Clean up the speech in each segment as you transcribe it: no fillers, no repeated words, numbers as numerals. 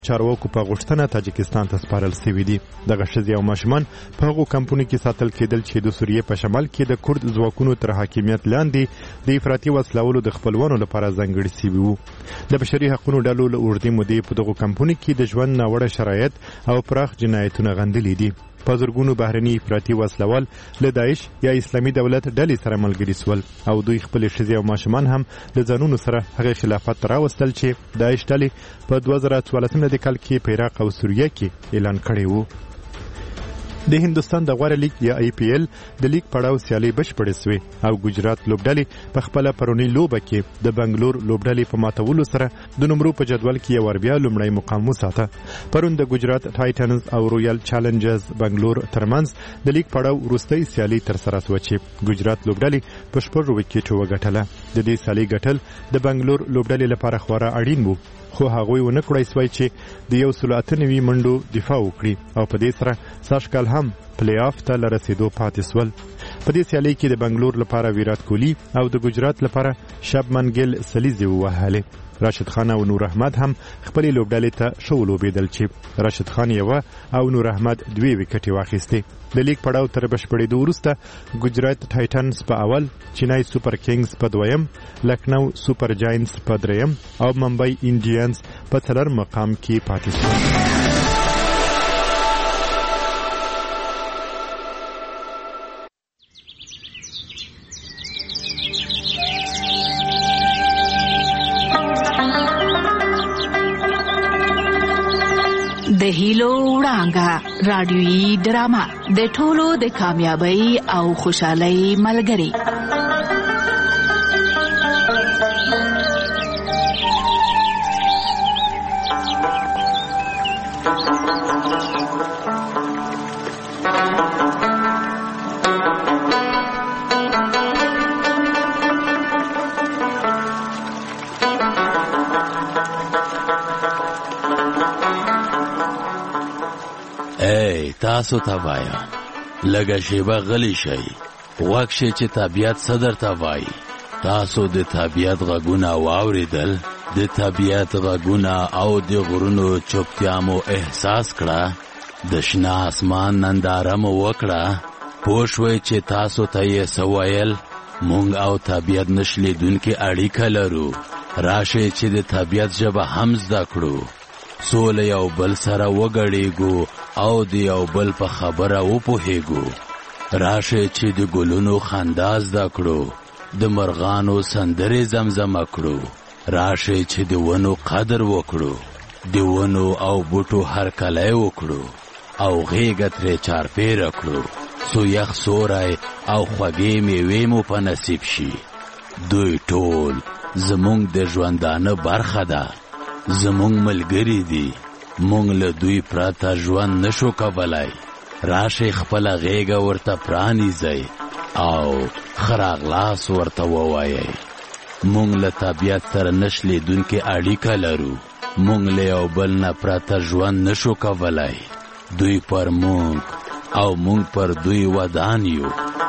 چارواکو په غوښتنه تاجکستان ته سپارل شوي دي. دغه ښځې او ماشومان په هغو کمپونو کې ساتل کېدل چې د سوریې په شمال کې د کورد ځواکونو تر حاکمیت لاندې د افراطي وسلوالو د خپلوانو لپاره ځانګړي شوي وو. د بشري حقوقو ډلو له اوږدې مودې په دغو کمپونو کې د ژوند ناوړه شرایط او پراخ جنایتونه غندلي دي. په زرګونو بهرني افراطي وسلوال له داعش یا اسلامي دولت ډلې سره ملګري سول او دوی خپل ښځې او ماشومان هم د ځانونو سره هغه خلافت راوستل چې داعش ډلې په 2014 کال کې په عراق او سوریه کې اعلان کړی وو. د هندستان د غوره لیګ یا IPL د لیګ پړاو سیالي بشپړې سوې او ګجرات لوبډلې په خپل پرونی لوبه کې د بنگلور لوبډلې په ماتولو سره د نمرو په جدول کې یو ور بیا لومړی مقام وساته. پرون د ګجرات ټایټنز او رویال چالنجرز بنگلور ترمنځ د لیګ پړاو وروستۍ سیالي تر سره شوه چې ګجرات لوبډلې په 6 وکټو وګټله. د دې سیالي ګټل د بنگلور لوبډلې لپاره خورا اړین وو، خو هغوی ونه کړای سوای چې د 198 منډو دفاع وکړي او په دې سره ساشکال هم پلی آف ته لرسېدو پاتې سول. په دې سیالۍ کې د بنگلور لپاره ویرات کوهلی او د ګجرات لپاره شبمن ګیل سلیزي ووهلې. راشد خان او نور احمد هم خپل لوبډلې ته شو لوبېدل چې راشد خان یو او نور احمد 2 وکټې واخیستې. د لیګ پړاو تر بشپړېدو وروسته ګجرات ټایټنز په اول، چنای سوپر کینګز په دویم، لکنو سوپر جاینټس په دریم او ممبئی انډینز په 4 مقام کې پاتې شول. د هیلو وړانګه رادیویي ډرامه د ټولو د کامیابی او خوشحالۍ ملګری. تاسو ته وایم لږه شیبه غلی شئ، غوږ شئ چې طبیعت څه درته وایي. تاسو د طبیعت غږونه واورېدل؟ د طبیعت غږونه او د غرونو چوپتیا مو احساس کړه؟ د شنه اسمان ننداره مو وکړه؟ پوه شوئ چې تاسو ته یې څه ویل؟ موږ او طبیعت نښلېدونکې اړیکه لرو. راشئ چې د طبیعت ژبه هم زده کړو، سوله یو بل سره وګړېږو او د یو بل په خبره وپوهېږو. راشئ چې د ګلونو خندا زده کړو، د مرغانو سندرې زمزمه کړو. راشئ چې د ونو قدر وکړو، د ونو او بوټو هرکلی وکړو او غېږه ترې چارپېره کړو څو یخ سوری او خوږې میوې مو په نصیب شي. دوی ټول زموږ د ژوندانه برخه ده، زموږ ملګری دي. مونږ له دوی پرته ژوند نشو کولای. راشئ خپله غېږه ورته پرانیزئ او ښه راغلاس ورته ووایئ. مونږ له طبیعت سره نښلېدونکې اړیکه لرو. مونږ له یو بل نه پرته ژوند نشو کولای. دوی پر مونږ او مونږ پر دوی ودان یو.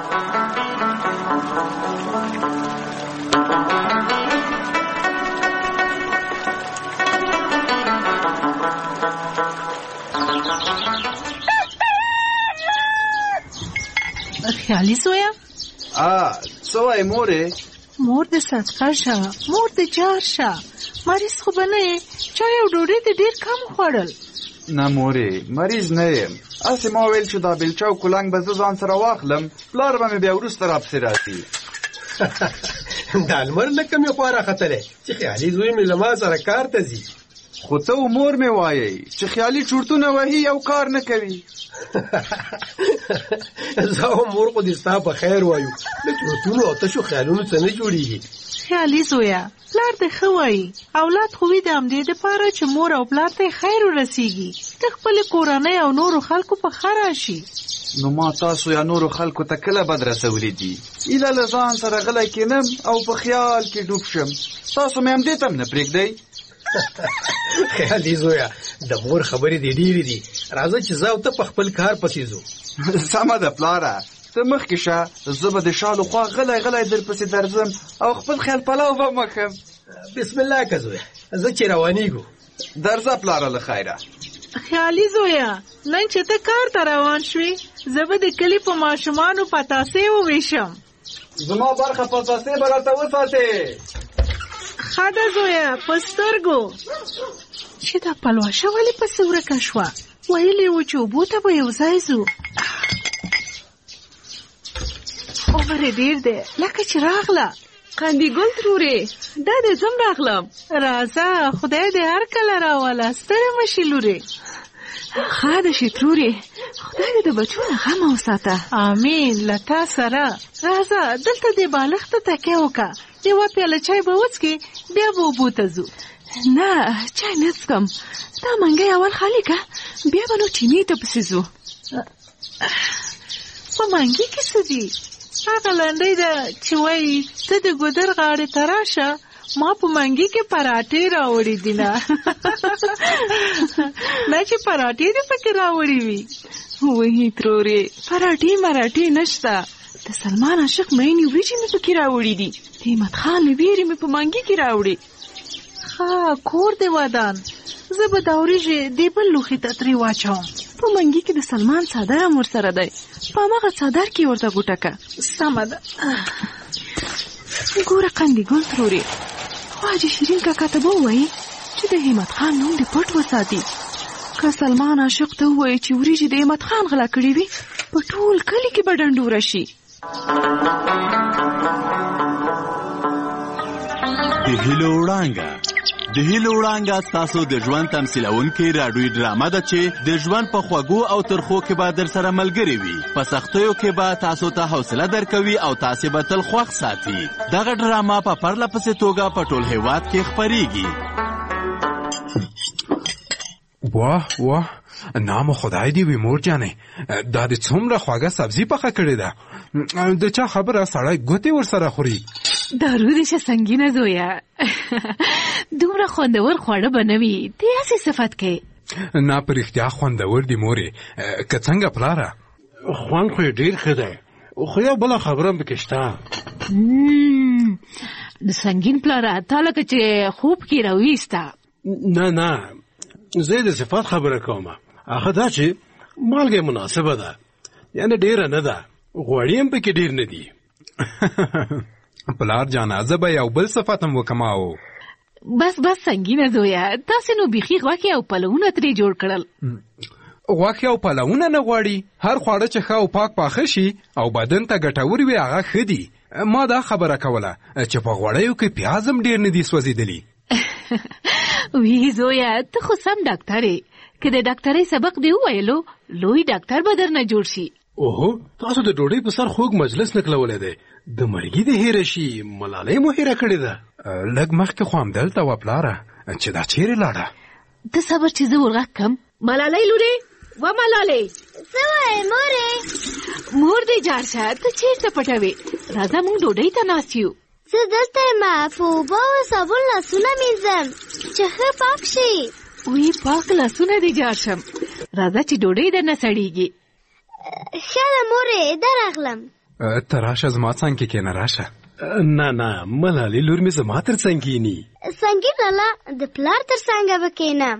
خیالي زویا څه وایې مورې؟ مور د صدقه شه، مور د جار شه. مریض خو به نه یې؟ چای او ډوډۍ دې ډېر کم خوړل. نه مورې، مریض نه یم. هسې ما ویل چې دا بیلچه او کولنګ به زه ځان سره واخلم، پلار به مې بیا وروسته راپسې راځي. دا لمر له کومې خوا راختلی چې خیالي زوی مې له ما سره کار ته ځي؟ خو ته و مور مې وایي چې خیالي چورتونه وهي او کار نه کوي. زه او مور خو دې ستا په خیر وایو، له چورتونو او تشو خیالونو څه نه جوړېږي. خیالي زویا پلار دې ښه وایي، اولاد خو وي د همدې دپاره چې مور او پلار ته خیر ورسیږي، د خپلې کورنۍ او نورو خلکو په ښه راشي. نو ما تاسو یا نورو خلکو ته کله بد رسولي دي؟ ایله له ځان سره غلی کینم او په خیال کې ډوب شم. تاسو مې همدې ته هم نه پرېږدئ. خیالي زویا د مور خبرې دې ډېرې دي، راځه چې زه او ته په خپل کار پسې ځو. سمه ده پلاره، ته مخکې شه، زه به د شالو خوا غلی غلی در پسې درځم او خپل خیال پلو به مخم. بسم الله که زویا، زه چې روانېږو. درځه پلاره له خیره. خیالي زویا نن چې ته کار ته روان شوې زه به د کلي په ماشومانو پتاسې وویشم. زما برخه پتاسې به راته وساتې. ښه ده زویا په سترګو. چې دا پلوشه ولې پسې ورکه شوه؟ ویلې وو چې اوبو ته به یو ځای ځو. عمر یې ډېر دی لکه چې راغله. قندي ګل ترورې دا دې زم راغلم. راځه خدای دې هر کله راوله ستړې مشي لورې. ښه ده شي ترورې خدای دې د بچو نه غم وساته. امین له تا سره. راځه دلته دې بالښت ته تکیه وکړه یوه پیاله چای به وڅکې بیا به اوبو ته ځو. نه چای نه څکم دا منګی اول خالي که بیا به نو چینې ته پسې ځو. په منګي کې څه دي؟ هغه لنډۍ ده چې وایي ته د ګودر غاړې ته راشه ما په منګي کې پراټې راوړې دي. نه نه چې پراټې دې پکې راوړې وي. وایي ترورې پراټې مراټې نشته د سلمان عاشق مینې وریجې مې پکې راوړې دي. د احمد خان له ویرې مې په منګي کې راوړې. ښه کور دې ودان زه به دا وریجې دې بل لوښي ته ترې واچوم. په منګي کې د سلمان څادر هم ورسره دی په هماغه څادر کې ورته ګوټه که. سمه ده. ګوره قندي ګل ترورې خو حاجي شیرین کاکا ته به ووایي چې د همت خان نوم دې پټ وساتي. که سلمان عاشق ته ووایي چې وریجې د همت خان غلا کړې وي په ټول کلي کې به ډنډوره شي. د هیلو وړانګه د هیلو وړانګه ستاسو د ژوند تمثیلونکې راډیویي ډرامه ده چې د ژوند په خوږو او ترخو کې به در سره ملګرې وي. په سختیو کې به تاسو ته حوصله درکوي او تاسې به تل خوښ ساتي. دغه ډرامه په پرله پسې توګه په ټول هېواد کې خپریږي. واه واه نام خدای دی وي مور جانې دا دې څومره خواږه سبزي پخه کړې ده. د چا خبره سړی ګوتې ورسره خوري. دارو دې شه سنګینه زویا دومره خوندور خواړه به نه وي ته هسې صفت کوې. نه په رښتیا خوندور دي مورې. که څنګه پلاره خوند خو یې ډېر ښه دی خو یو بله خبره هم پکې شته. د سنګین پلاره تا لکه چې خوب کې راویسته. نه زه د صفات خبره کوم. هغه دا چې مالګه مناسبه ده یعنی ډېره نه ده غوړي هم پکې ډېر نه دي. پلار جانا زه به یو بل صفت هم وکماو. بس سنګینه زویا تاسې نو بیخي غوښې او پلونه ترې جوړ کړل. غوښې او پلونه نه غواړي هر خواړه چې ښه او پاک پاخه شي او بدن ته ګټور وي هغه ښه دي. ما دا خبره کوله چې په غوړیو کې پیاز هم ډېر نه دي سوځېدلي. وی زویا ته خو سم ډاکټر یې که د ډاکټرۍ سبق دی وویلو لوی ډاکټر به درنه جوړ شي. اوهو تاسو د ډوډۍ په سر خوږ مجلس نکلولی دی د مرګي دې هېره شي ملالۍ مو هېره کړې ده. لږ مخکې خو همدلته وه پلاره چې دا چیرې لاړه. ته صبر چې زه ورغږ کړم. ملالۍ لورې و ملالۍ څه وایې مورې؟ مور دې جار شه ته چېرته پټوې راځه موږ ډوډۍ ته ناست یو. زه دلته یم په اوبه او صابون لاسونه مینځم چې ښه پاک شي. وی پاک لاسونه دې جار شم راځه چې ډوډۍ درنه سړېږي. ښه ده مورې ده راغلم. ته راشه زما څنګ کې کښېنه راشه. نه ملالۍ لور مې زما تر څنګ کښېني. سنګین لالا د پلار تر څنګه به کښېنم.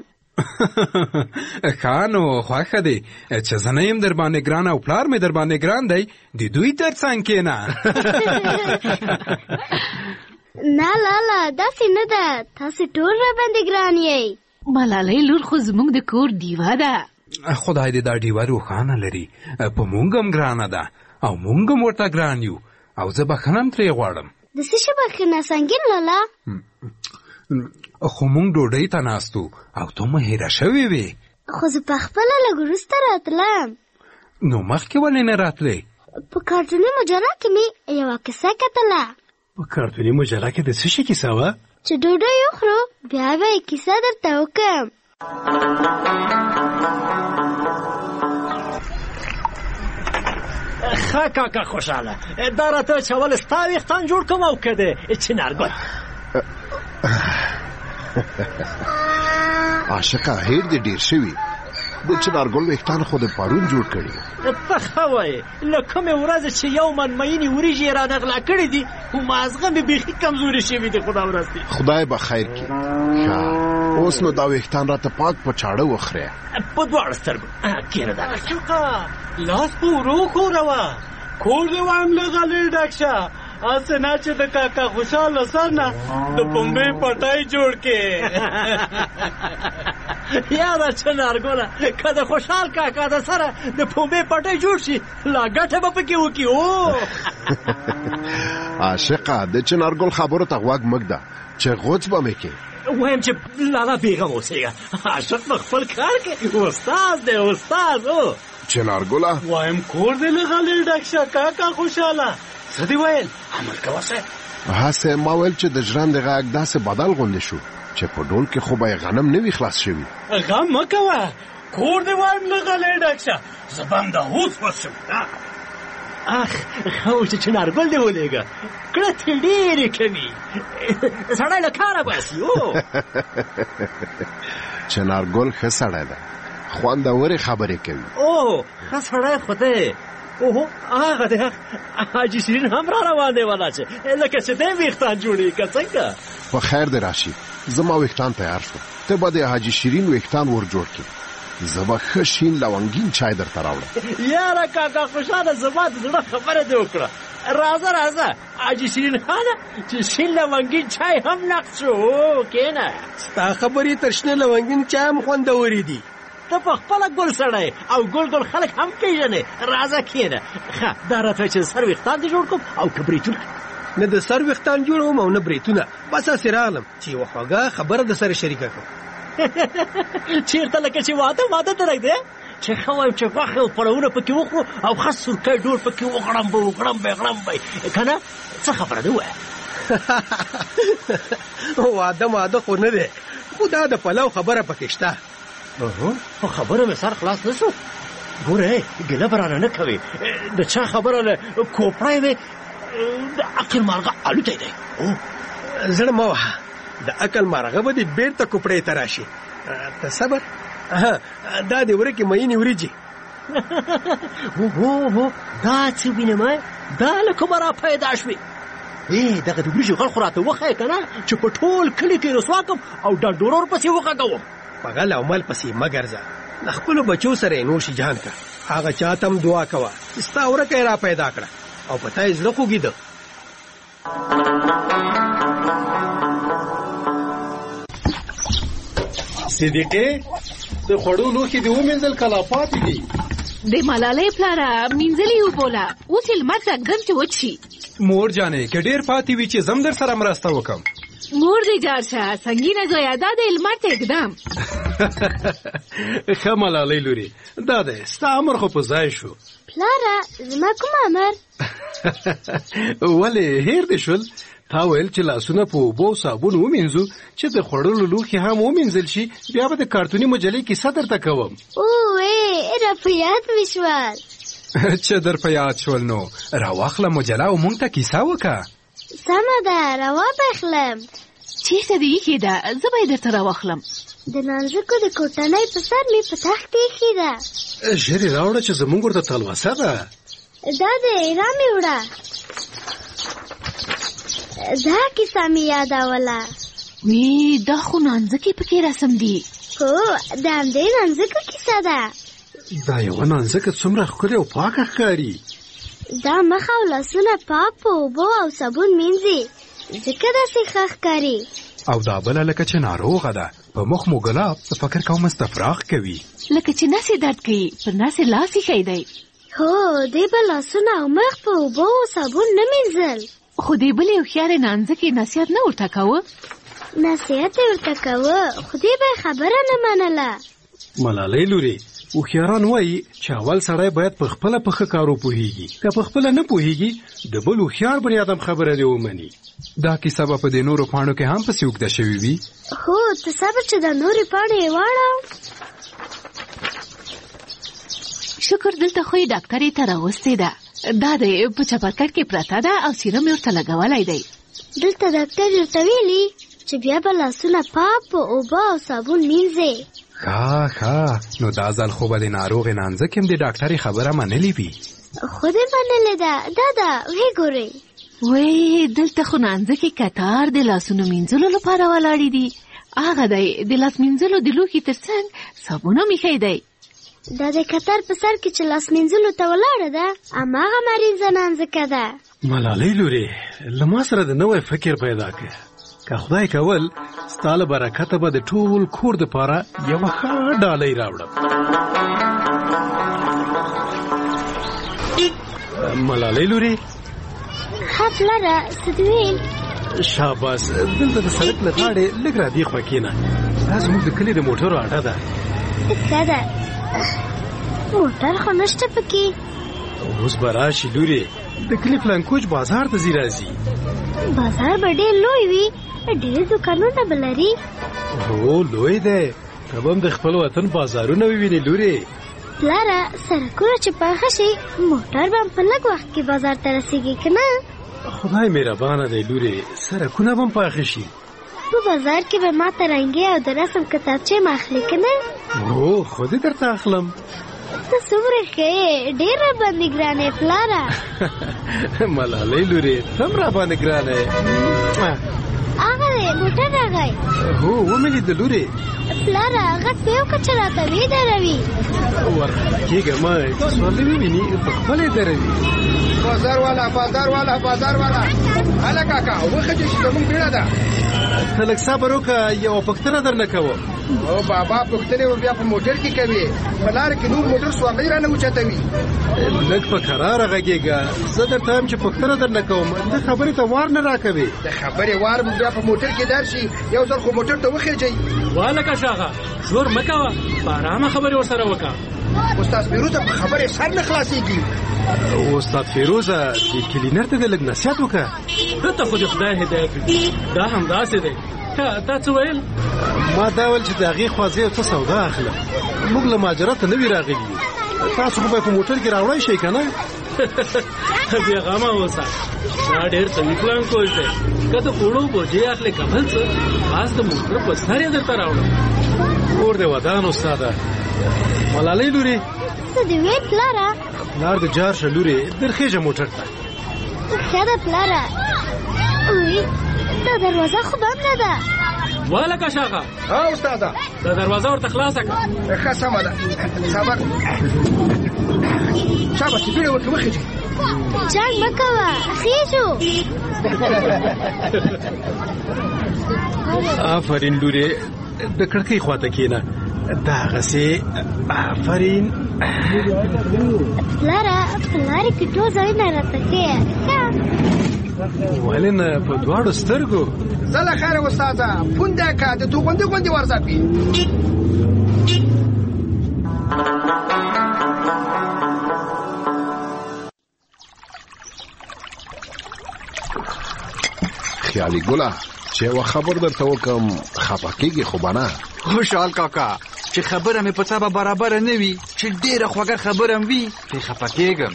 ښه نو خوښه دی چې زه نه یم در باندې ګران او پلار مې در باندې ګران دی د دوی تر څنګ کښېنه. نه لالا داسې نه ده تاسې ټول را باندې ګران یئ. ملالۍ لور خو زموږ د کور دیوه ده. خدای دې دا ډیوه روښانه لري په مونږ هم ګرانه ده او مونږ هم ورته ګران یو او زه بخښنه هم ترې غواړم. د څه شي بخښنه سنګین لالا؟ خو مونږ ډوډۍ ته ناستو او ته مو هېره شوې وې. خو زه پخپله لږ وروسته راتلم. نو مخکې ولې نه راتلې؟ په کارټوني مجله کې مې یوه کیسه کتله. په کارټوني مجله کې د څه شي کیسه وه؟ چې ډوډۍ وخورو بیا به یې کیسه درته وکړم. ښه کاکا خوشحاله دا راته چول ستا ویښتان جوړ کړم او که د چنارګل عاشقه هیر دې ډېر شوي د چنارګل ویښتان خو د پرون جوړ کړي. ته ښه وایې له کومې ورځې چې یو من مینې وریجې یې رانغلا کړي دي مازغه مې بیخي کمزوري شوي دي. خدا ورځ دي خدای به خیر کړي. ښه اوس نو دا ویښتان راته پاک په چاړه وخره. په دواړه سترګو کېنه دا عاشقه لاس په ورو ښوروه. کور دې وایم له غلې ډک شه. هسې نه چې د کاکا خوشحاله سر نه د پنبې پټی جوړ کې. یاره چنارګله که د خوشحال کاکا د سره د پنبې پټی جوړ شي لا ګټه به پکې وکړي. عاشقه د چنارګل خبرو ته غوږ مږده چې غوڅ به مې کې. وایم چې لالا بیغم اوسېږه. عاشق په خپل کار کې استاد دی استاد. چنارګله وایم کور دې له غلې ډک شه کاکا خوشحاله. څه دې ویل؟ عمل کوه صاحب. هسې ما ویل چې د ژرندې غږ داسې بدل غوندې شو چې په ډول کې خو به یې غنم نه وي خلاص شوي. غم مه کوه. کور دې وایم له غلې ډک شه. زه به همداوس وسم. اخ خو چې چنارګل دې ولېږه کړه ډېرې کوي. سړی له کاره باسي. چنارګل ښه سړی ده. خوندورې خبرې کوي. ښه سړی خو دی. اوهو هغه دی حاجي شیرین هم را روان دی والا چې لکه چې دی ویښتان جوړوي که څنګه. په خیر دې راشي. زما ویښتان تیار شو. ته به د حاجي شیرین ویښتان ور جوړ کړې. زه به ښه شین لونګین چای درته راوړم. یاره کاکا خوشحاله زما د زړه خبره دې وکړه. راځه حاجي شیرین خانه چې شین لونګین چای هم نقد شو. کېنه ستا خبرې تر شنه لونګین چای هم خوندورې دي. ته په خپله ګل سړی او ګل خلک هم پېژنې. راځه کېنه. ښه دا راته چې سر ویښتان دې جوړ کړم او که بریتونه. نه د سر ویښتان جوړوم او نه بریتونه. بس هسې راغلم چې یوه خوږه خبره د سره شریکه کړم. چېرته لکه چې واده درک دی چې ښه وایم چې غوښې او پړونه پکې وخورو او ښه سورکی ډول پکې وغړمبئ که نه څه خبره ده ووایه. واده خو نه دی خو دا د پلو خبره پکې شته. په خبره مې سر خلاص نه شو. ګوره ګیله به رانه نه کوې. د چا خبره له کوپړی مې د عقل مارغه الوتی دی. زړه مه وهه. د عقل مارغه به دې بېرته کوپړۍ ته راشي. ته صبر. دا دې ورکې مینې وریجې. دا څه وینم دا له کومه را پیدا شوې. دغه د وریجو غل خو راته وښیه که نه چې په ټول کلي کې رسوا کړم او ډنډوره ورپسې وغږوم. په غل او مل پسې مه ګرځه. د خپلو بچو سره یې نوش جهان کړه. هغه چا ته هم دعا کوه چې ستا ورکه یې را پیدا کړه او په تا یې زړه خوږېده. صدیقې د خوړو لوښي دې ومینځل که لا پاتې دي؟ د ملالۍ پلاره مینځلي وبوله. اوس یې لمر ځنګن چې وچ شي. مور جانې که ډېر پاتې وي چې زم در سره مرسته وکړم. مور دې جار شه سنګینه زویه دا د لمر ته اقدام. ښه ملالۍ لورې دا دی ستا امر خو په ځای شو. پلاره زما کوم امر؟ ولې هیر دې شول؟ تا ویل چې لاسونه په اوبو او صابون ومینځو چې د خوړلو لوښي هم ومینځل شي بیا به د کارتوني مجلې کیسه درته کوم. را په یاد مې شول. چې در په یاد شول نو راواخله مجله او موږ ته کیسه وکړه. سمه ده راواخلم. چېرته دې ایښې ده؟ زه به یې درته راواخلم. د نانځکو د کوټنۍ په سر مې په تخت ایښې ده. ژر یې راوړه چې زموږ ورته تلوسه ده. دا دی رامې وړه. دا کیسه مې یادوله. دا خو نانځکې پکې رسم دي. هو د همدې نانځکو کیسه ده. دا یوه نانځکه څومره ښکلې او پاکه ښکاري. دا مخ او لاسونه پاک په اوبو او صابون مینځي ځکه داسې ښه ښکاري. او دا بله لکه چې ناروغه ده په مخ مو ګلاب فکر کوم استفراغ کوي. لکه چې نس یې درد کوي پر نس یې لاس ایښی دی. هو دې به لاسونه او مخ په اوبو او صابون نه مینځل. خو دې بلې هوښیارې نانځکې نصیحت نه ورته کوه؟ نصیحت یې ورته کوه خو دې به یې خبره نه منله. ملالۍ لورې هوښیاران وایي چې اول سړی باید په خپله په ښه کار وپوهېږي. که په خپله نه پوهېږي د بل هوښیار بني ادم خبره دې ومني. دا کیسه به په دې نورو پاڼو کې هم پسې اوږده شوې وي. هو ته صبر چې د نورې پاڼې یې واړوم. شکر دلته خو یې ډاکټرې ته راوستې ده. دا دی په چپرکټ کې پرته ده او سیرم یې ورته لګولی دی. دلته ډاکټر ورته ویلي چې بیا به لاسونه پاک په اوبه او صابون مینځې. ښه نو دا ځل خو به د ناروغې نانځکې هم د ډاکټرې خبره منلې وي. خو دې منلې ده. دا ویې ګورئ. دلته خو نانځکې کتار د لاسونو مینځلو لپاره ولاړې دي هغه دی د لاس مینځلو د لوښي تر څنګ صابون هم ایښی دی. دا د کتر په سر کې چې لاس مینځلو ته ولاړه ده هماغه مرینزه نانځکه ده. ملالۍ لورې له ما سره د نوی فکر پیدا کړ. که خدای کول ستا له برکته به د ټول کور دپاره یوه ښه ډالۍ راوړم. ملالۍ لورې ښه پلاره څه دې ویل؟ شاباس دلته د سړک له غاړې لږ را دې خوا کښېنه. دا زموږ د کلي د موټرو اډه ده. ښه ده موټر خو نشته پکې. اوس به راشي لورې د کلي فلانکوچ بازار ته ځي راځي. بازار به ډېر لوی وي ډېر دوکانونه به لري. هو لوی دی ته به هم د خپل وطن بازارونه ووینې لورې. پلاره سړکونه چې پاخه شي موټر به هم په لږ وخت کې بازار ته رسېږي که نه؟ خدای مهربانه دی لورې سړکونه به هم پاخه شي. په بازار کې به ما ته رنګې او د رسم کتابچې ما اخلي که نه؟ هو خو دې درته اخلم. ته څومره ښه یې ډېر راباندې ګران یې پلاره. ملالۍ لورې ته هم راباندې ګرانه یې. هغه دی موټر راغی. هو ومې لیده لورې. پلاره غږ په یو کچه راته ودروي. ورخطا کېږه مه سوارلي وویني په خپله یې دروي. بازار والا هله کاکا وخېږي چې زموږ بیړه ده. ته لږ صبر وکړه یوه پوښتنه درنه کوم. او بابا پوښتنې به بیا په موټر کې کوي په لاره کې نور موټر سوارلۍ رانه اوچتوي. لږ په کراره غږېږه زه درته وایم چې پوښتنه درنه کوم ته خبرې ته وار نه راکوې. د خبرې وار به بیا په موټر کې در شي یو ځل خو موټر ته وخېږئ. والکه شاغه شور مه کوه په ارامه خبرې ورسره وکړه. استاد فیروزه په خبرې سر نه خلاصېږي. استاد فیروزه د کلینر ته دې لږ نصیحت وکړه. ته خو د خدای هدایت وکړي دا همداسې دی. تا څه ویل؟ ما دا ویل چې د هغې خوا زه یو څه سودا اخلم. موږ له مهاجرت ته نه وي راغلي یو. تاسو خو به په موټر کې راوړی شئ که نه؟ بې غمه اوسه دا ډېر قوي پلان کوچ دی. که د خوړو بوجۍ اخلې که بل څه خاص د موټر په سر یې درته راوړم. کور دې ودان استاده. ملالۍ لورې څه دې ویل پلاره؟ پلار د جار شه لورې درخېږه موټر ته. ښه ده پلاره. دا دروازه خو بنده ده. والکه شاغه استاده دا دروازه ورته خلاصه کړه. ښه سمه ده صبر. شاباس بیړه ورته وخېږي. جنګ مه کوه خېږو. آفرین لورې د کړکۍ خواته کښېنه. دغسې آفرین. پلاره په لارې کې ټول ځایونه راته ښیه. ولې نه په دواړو سترګو. زه له خیره استاده پونده که د توغندې غوندې ورځپي. خیالي ګله چې یوه خبر درته وکړم خفه کېږې خو به نه؟ خوشحال کاکا چې خبره مې په څه برابره نه وي چې ډېره خوږه خبره هم وي پرې خفه کېږم.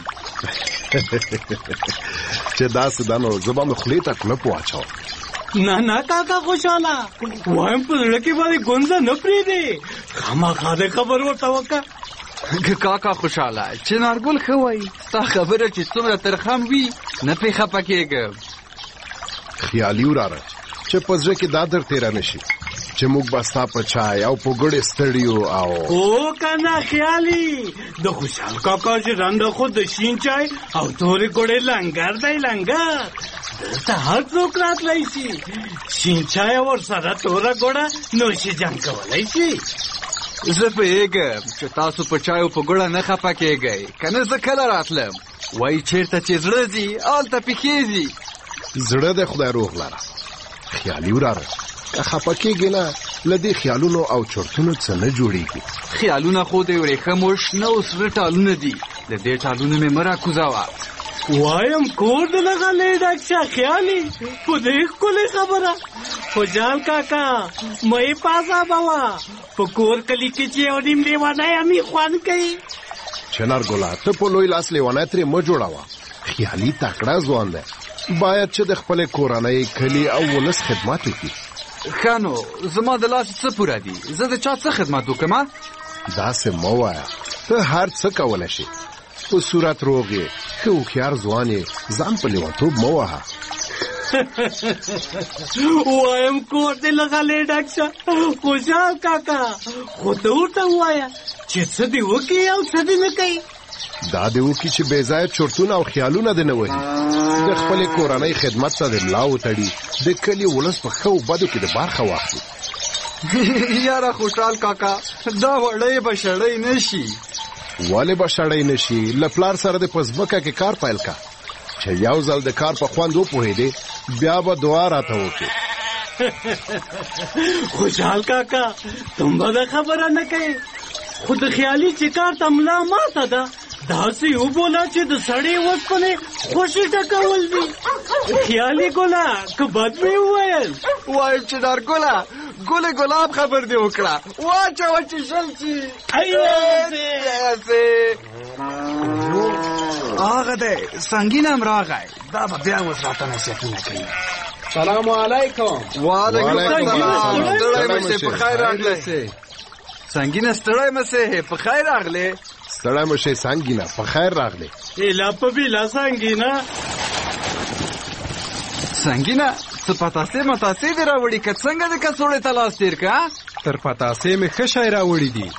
چې داسې ده نو زه به مې خولې ته کلپ واچوم. نه کاکا خوشحاله وایم په زړه کې باندې ګونځه نه پرېږدې خامخا دې خبر ورته وکړه. کاکا خوشحاله چې نارګل ښه وایي ستا خبره چې څومره ترخه هم وي نه پرې خفه کېږم. خیالي وراره چې په زړه کې دا در تېره نه شي چې موږ به ستا په چای او په ګړې ستړي یو. او که نه خیالي د خوشحال کاکا ژرنده خو د شین چای او تورې ګوړې لنګر دی لنګر. دلته هر څوک راتلی شي شین چای ورسره توره ګوړه نوشي جان کولی شي. زه پوهېږم چې تاسو په چای او په ګوړه نه خفه کېږئ که نه زه کله راتلم. وایي چېرته چې زړه ځي هلته پښې ځي. زړه د خدای روغ لره. خیالي وراره که خفه کېږې نه له دې خیالونو او چرتونو څه نه جوړېږي. خیالونه خو د ورېښمو شنه او سره ټالونه دي د دې ټالونه مې مه راکوزوه. وایم کور دې لغلی ډک شه خیالي په دې ښکلې خبره. خوشحال کاکا مه یې پازابوه په کور کلي کې چې یو نیم لیونی همي خوند کوي. چنار ګله ته په لوی لاس لیونی ترې مه جوړوه. خیالي تکړه ځوان دی باید چې د خپلې کورنۍ کلي او ولس خدمت وکړي. ښه نو زما د لاس څه پوره دي زه د چا څه خدمت وکړم؟ داسې مه وایه ته هر څه کولی شي. په صورت روغ یې ښه هوښیار ځوان یې ځان په لیونتوب مه وهه. وایم کور دې لغلې ډک شه خوشحال کاکا خو ته ورته ووایه چې څه دې وکړي او څه دې نه کوي دا دې وکړي چې بې ځایه چورتونه او خیالونه دې نه وهي د خپلې کورنۍ خدمت ته دې ملا وتړي د کلي ولس په ښه او بدو کې د برخه واخلي. یاره خوشحال کاکا دا وړی به شړی نه شي. ولې به شړی نه شي؟ له پلار سره دې په ځمکه کې کار پیل کا چې یو ځل د کار په خوند وپوهېدې بیا به دعا راته وکړې. خوشحال کاکا تم به دا خبره نه کوي خو د خیالي چې کار ته ملا ماته ده داسې وبوله چې د سړی اوسپنې خوشي ټکول دي. خیالي ګله که بد مې وویل وایم چې نارګله ګلې ګلاب خبر دې وکړه واچوه چې شل شي. هغه دی سنګین هم راغی دا به بیا اوس راته نصیحتونه کوي. سلام علیکم. وعلیکم السلام. ستړی مشې په خیر راغلی. سنګینه ستړی مشې په خیر راغلی. ستړی مشې سنګینه په خیر راغلی. ایلا په بیلا سنګینه سنګینه څه پتاسې متاسې دې راوړي که څنګه د کڅوړې ته لاس تېر که تر پتاسې مې ښه شی راوړي دي.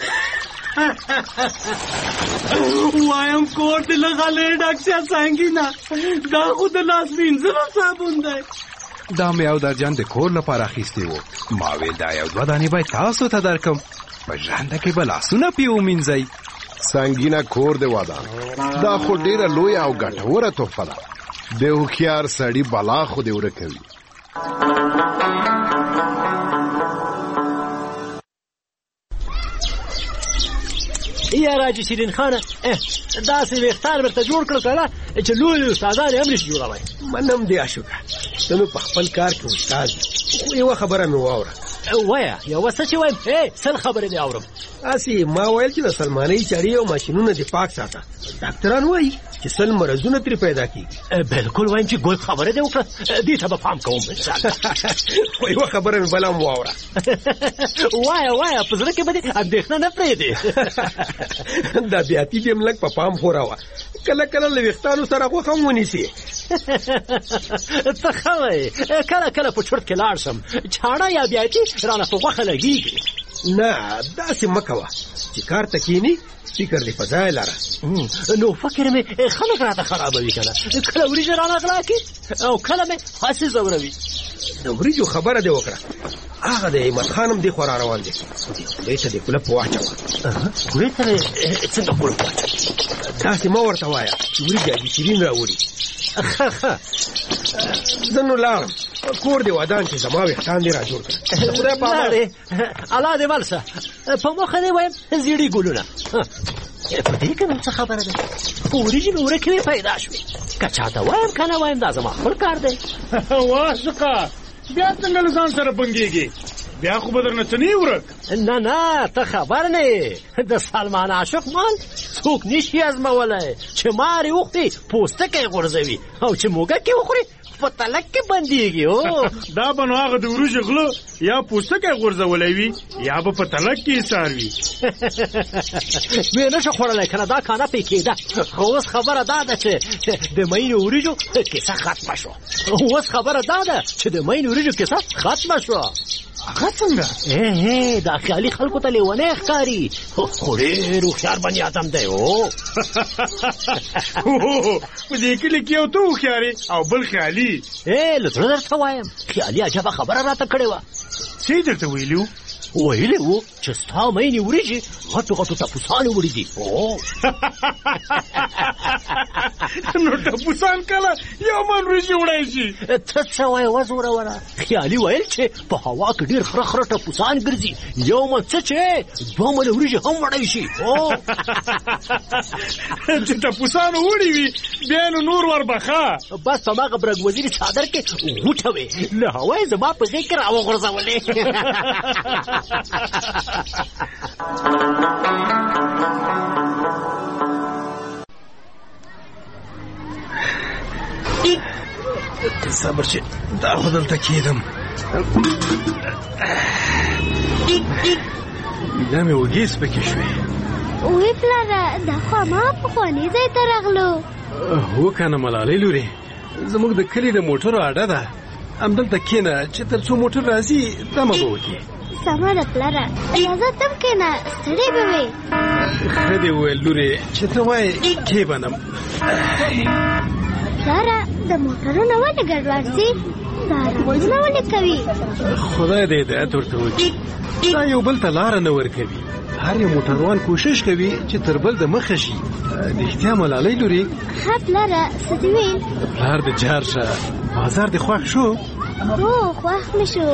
وایم کور دې لغلې ډک شه سنګینه دا خو د لاس وینځلو صابون دی. دا مې یو درجن د کور لپاره اخیستی و. ما ویل دا یو دوه دانې باید تاسو ته درکم په ژرنده کې به لاسونه پې ومینځئ. سنګینه کور دې ودان دا خو ډېره لویه او ګټوره تحفه ده. د هوښیار سړي بلا خو دې ورکوي. یا راجي شیرین خانه داسې ویښتان ورته جوړ کړه کنه چې لوی استادان یې هم نشي جوړولی. منم دې اشوکه ته نو په خپل کار کې استاد خو یوه خبره مې واوره. وایه یوه څه چې وایم سل خبرې دې اورم. هسې ما ویل چې د سلمانۍ چړې او ماشینونه دې پاک ساته. ډاکټران وایي چې سل مرضونه ترې پیدا کېږي. بالکل وایم چې ګل خبره دې وکړه دې ته به پام کوم. خو یوه خبره مې بله هم واوره. وایه په زړه کې به دې اندېښنه نه پرېږدې. دا بیاتي دې هم لږ په پام خوراوه کله کله له ویښتانو سره غوښه هم ونیسي. ته ښه وایې کله کله په چورت کې لاړ شم چاړه یا بیاتي رانه په غوښه لګېږي. نه داسې مه کوه چې کار ته کښېني فکر دې په ځای لره. نو فکر مې خلک راته خرابوي کنه کله وریجې رانه غلا کړي او کله مې هسې ځوروي. د وریجو خبره دې وکړه هغه د احمد خان هم دې خوا را روان دی. خولې ته دې کلپ واچوه. خولې ته څنګه کلپ واچوي؟ داسې مه ورته وایه چې وریجې حاجي شیرین راوړي. زه نو لاړم کور دې ودان چې زما ویښتان دې را جوړ کړه. خدای په امان. الله دې مل شه په مخه دې وایم زیړي ګلونه. په دې کې نو څه خبره ده وریجې مې ورکې پیدا شوې که چاته وایم که نه وایم دا زما خپل کار دی. واسقه بیا څنګه له ځان سره بنګېږي بیا خو به درنه څه نه ورک. نه ته خبر نه د سلمان عاشق مال څوک نشي ازمولی چې مارې وخوري پوستکی غورځوي او چې موږکې وخوري په تلک کې بندېږي. دا به نو هغه د وریجو غله یا پوستکی غورځولی وي یا به په تلک کې ایسار وي. ویې نشه خوړلی که نه دا کانه پې کېده. خو اوس خبره دا ده چې د مینې وریجو کیسه ختمه شوه. اوس خبره دا ده چې د مینې وریجو کیسه ختمه شوه. هغه څنګه؟ دا خیالي خلکو ته لیونی ښکاري خو ډېر هوښیار بني ادم دی. په دې کلي کې یو ته هوښیارې او بل خیالي. له زړه درته وایم خیالي عجبه خبره راته کړې وه. څه یې درته ویلي وو؟ ویلې وو چې ستا مینې وریجې غټو غټو ټپوسان وړي دي. نو ټپوسان کله یو من وریجې وړی شي؟ ته څه وایې وزوروره؟ خیالي ویل چې په هوا کې ډېر خره خره ټپوسان ګرځي یو من څه چې دوه منه وریجې هم وړی شي. چې ټپوسانو وړي وي بیا نو نور وربخه بس په مغه برګ وزیري څادر کې غوټه وې له هوا یې زما په ځای کې راوغورځولې. صبر چې دا خو دلته کېدم بیا مې وږې سپکې شوې. وی پلاره دا خو ما پخواني ځای ته راغلو. هو که نه ملالۍ لورې زموږ د کلي د موټرو اډه ده همدلته کښېنه چې تر څو موټر راځي دمه به وکړي. سمه ده پلاره اجازه تم کښېنه ستړی به وې. ښه دې وویل لورې چې ته وایې کښېبنم. پلاره د موټرونه ولې ګډوډ سي؟ دا رنګونه ولې کوي؟ خدای دې هدایت ورته وکړي. دا یو بل ته لاره نه ورکوي. هر یو موټروان کوشش کوي چې تر بل د مخه شي. رښتیا ملالۍ لورې؟ ښه پلاره څه دې ویل؟ پلار د جار شه بازار دې خوښ شو؟ هو خوښ مې شو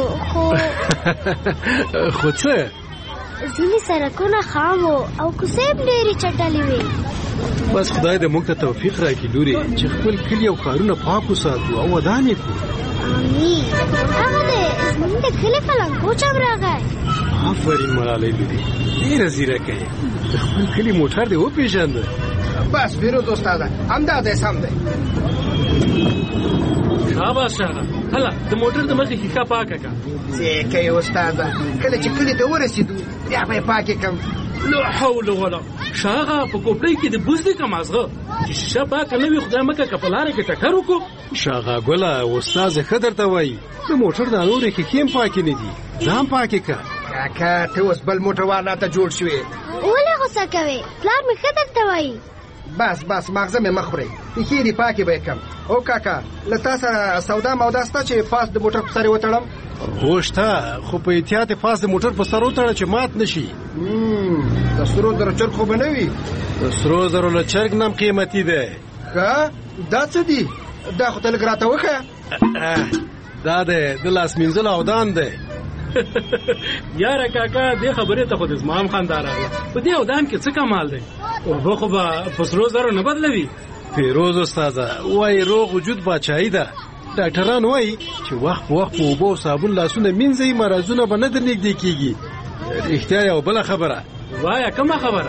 خو څه؟ ځینې سړکونه خام وو او کوڅې هم ډېرې چټلې وې. بس خدای دې موږ ته توفیق راکړي لورې چې خپل کلي او ښارونه پاک وساتو او ودان یې کړو. امین. هغه دی زموږ د کلي فلنګوچ هم راغی. آفرین ملالۍ لورې ډېره ځیرکه یې. د خپل کلي موټر دې وپېژانده. بس فیروز استاده همدا دی سم دی. شاباش شاغه هله د موټر د مخې ښیښه پاکه کړه. څه کوي استاده کله چې کلي ته ورسېدو بیا به یې پاکې کړم. لا حول ولا شاغه په کوپړۍ کې د بوز دی کمازغه چې شیشه پاکه نه وي خدای مکه که په لاره کې ټکر وکړو. شاغه ګله استاد ښه درته وایي د موټر دا نورې ښیښې هم پاکې نه دي ځان پاکې کړه. کاکا ته اوس بل موټروان راته جوړ شوې. ولې غوسه کوې؟ پلار مې ښه درته وایي. بس ماغزه مې مخ خورئ. ښیښې دې پاکې به یې کړم. او کاکا له تا سره سودا مودا شته چې پاس د موټر په سر یې وتړم؟ هو شته خو په احتیاط یې پاس د موټر په سر وتړه چې مات نه شي. د سرو زرو چرګ خو به نه وي؟ د سرو زرو له چرګ نه هم قیمتي دی. ښه دا څه دي؟ دا خو ته لږ راته وښیه. دا دی د لاس مینځلو اودان دی. یاره کاکا دې خبرې ته خو د زما هم خندا راغله. په دې اودان کې څه کمال دی؟ اوبه خو به په سرو زرو نه بدلوي. فیروز استاده وایي روغ وجود باچایي ده. ډاکټران وایي چې وخت په وخت په اوبو او صابون لاسونه مینځئ مرضونه به نه در نږدې کېږي. رښتیا یو بله خبره. وایه کومه خبره؟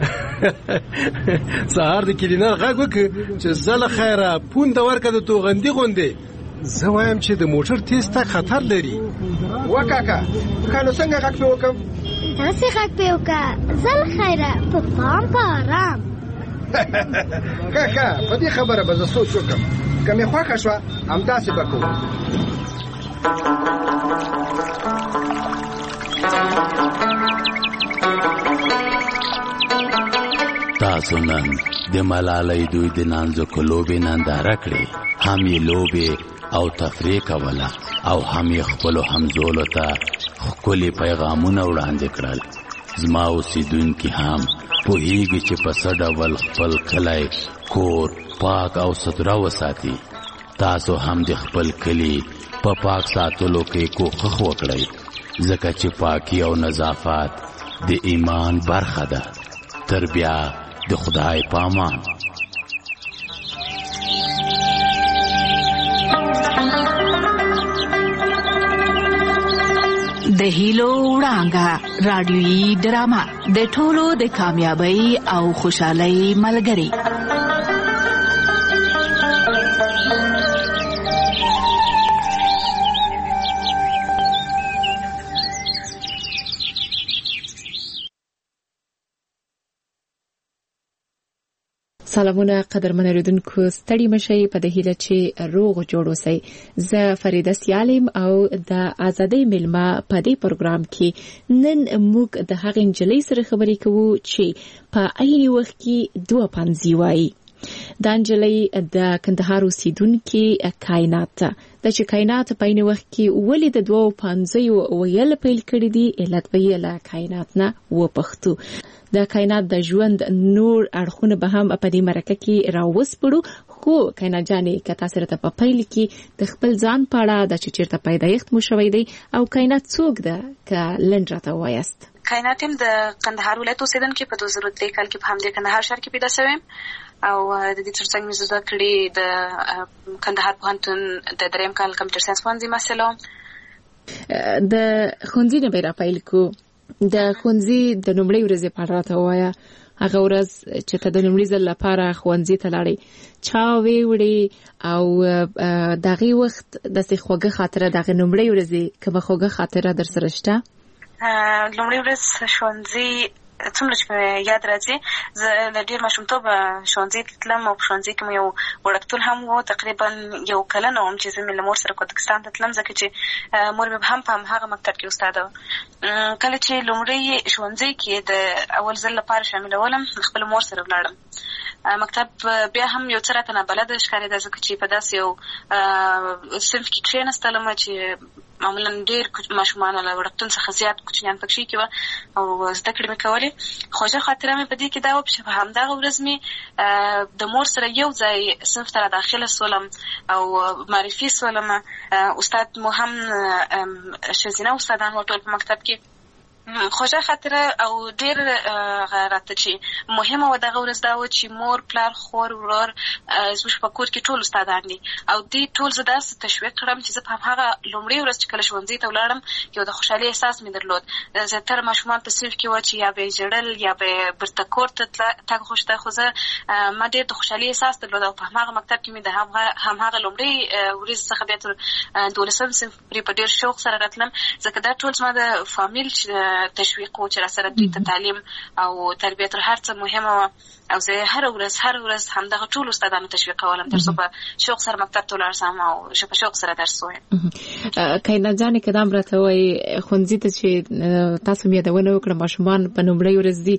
سهار د کلینر غږ وکړه چې زه له خیره پونده ورکړه د توغندي غوندې. زه وایم چې د موټر تیز تګ خطر لري. وا کاکا ښه نو څنګه غږ پې وکړم؟ داسې غږ پې وکړه زه له خیره په پام په ارام. ښه په دې خبره به زه سوچ وکړم. که مې خوښه شوه همداسې به کوو. تاسو نن د ملالۍ دوی د نانځکو لوبې ننداره کړې. هم یې لوبې او تفریح کوله او هم یې خپلو همزولو ته ښکلي پیغامونه وړاندې کړل. زما اوسیدونکي هم پوهیږي چې په څه ډول خپل کلی کور پاک او سوتره وساتي. تاسو هم د خپل کلي په پاک ساتلو کې کوښښ وکړئ ځکه چې پاکي او نظافت د ایمان برخه ده. تر بیا د خدای پامان. د هیلو وړانګه رادیویي ډرامه د ټولو د کامیابی او خوشحالۍ ملګری. سلامونه قدرمن اوریدونکو ستړي مشئ په دې هیله چې روغ جوړ اوسئ. زه فریده سیالم او د ازادۍ ملما په دې پروګرام کې نن موږ د هغې نجلۍ سره خبرې کوو چې په عین وخت کې 2 وایي. دا نجلۍ د کندهار اوسیدونکې کائنات ده. د چې کائنات په عین وخت کې ولې د 2 ویل پیل کړی دي علت ویله کائنات نه و پښتو. د کائنات د ژوند نور اړخونه به هم په دې مرکه کې راوسپړو. خو کائنات جانې کتا سره ته په پیل کې د خپل ځان په اړه د چیرته پیدایښت مو شوی دی او کائنات څوک ده که لنډ راته وایاست. کائنات هم د کندهار ولایت اوسیدونکې په 2003 کال کې په همدې کندهار ښار کې پیدا شوم او د دې ترڅنګ مې زده کړې د کندهار پوهنتون د 3 کال کمپیوټر ساينس پوهنځي محصله. د ښوونځي نه به را پیل کو. د ښوونځي د لومړۍ ورځې په اړه راته ووایه. هغه ورځ چې ته د لومړي ځل لپاره ښوونځي ته لاړې چا وړې او دغه وخت داسې خوږه خاطره دغه لومړۍ ورځې کومه خوږه خاطره در سره شته؟ لومړۍ ورځ ښوونځي څومره چې یاد راځي زه د ډېر ماشومتوب ښوونځي ته تلم او په ښوونځي کې مو یو وړکتون هم و تقریبا یو کلن وم چې زه مې له مور سره کوزاکستان ته تلم ځکه چې مور مې هم په هماغه مکتب کې استاده وه. کله چې لومړی ښوونځي کې د اول ځل لپاره شاملولم خپل مور سره ولاړم مکتب بیا هم یو څه راته نابلده ښکارېده ځکه چې په داسې یو صنف کې کښېناستلم چې معمولا ډېر ماشومان له وړکتون څخه زیات کوچنیان پکښې کې وه او زده کړې مې کولې. خوږه خاطره مې په دې کې دا وه چې په همدغه ورځ مې د مور سره یو ځای صنف ته راداخله سولم او معرفي سولم. استاد مو هم ښځینه استادان وو ټول په مکتب کې. خوږه خاطره او ډېر راته چې مهمه وه دغه ورځ دا وه چې مور پلار خور ورور زموږ په کور کې ټول استادان دي او دې ټول زه داسې تشویق کړم چې زه په همهغه لومړۍ ورځ چې کله ښوونځي ته ولاړم یو د خوشحالۍ احساس مې درلود. زیاتره ماشومان په صنف کې وه چې یا به یې ژړل یا به یې بیرته کور ته تګ غوښته خو زه ما ډېر د خوشحالۍ احساس درلود او په همهغه مکتب کې مې د همهغه لومړۍ ورځې څخه بیا تر 12 صنف پورې په ډېر شوق سره راتلم ځکه دا ټول زما د فامیل تشویق و چې راسره دوی ته تعلیم او تربیه تر هر څه مهمه وه او زه هر ورځ همدغه ټول استادانو تشویق کولم تر څو په شوق سره مکتب ته ولاړ سم او په شوق سره درس وایم. کینا جانې کدام راته وایي ښوونځي ته چې تاسو مې یادونه وکړه ماشومان په لومړۍ ورځ دي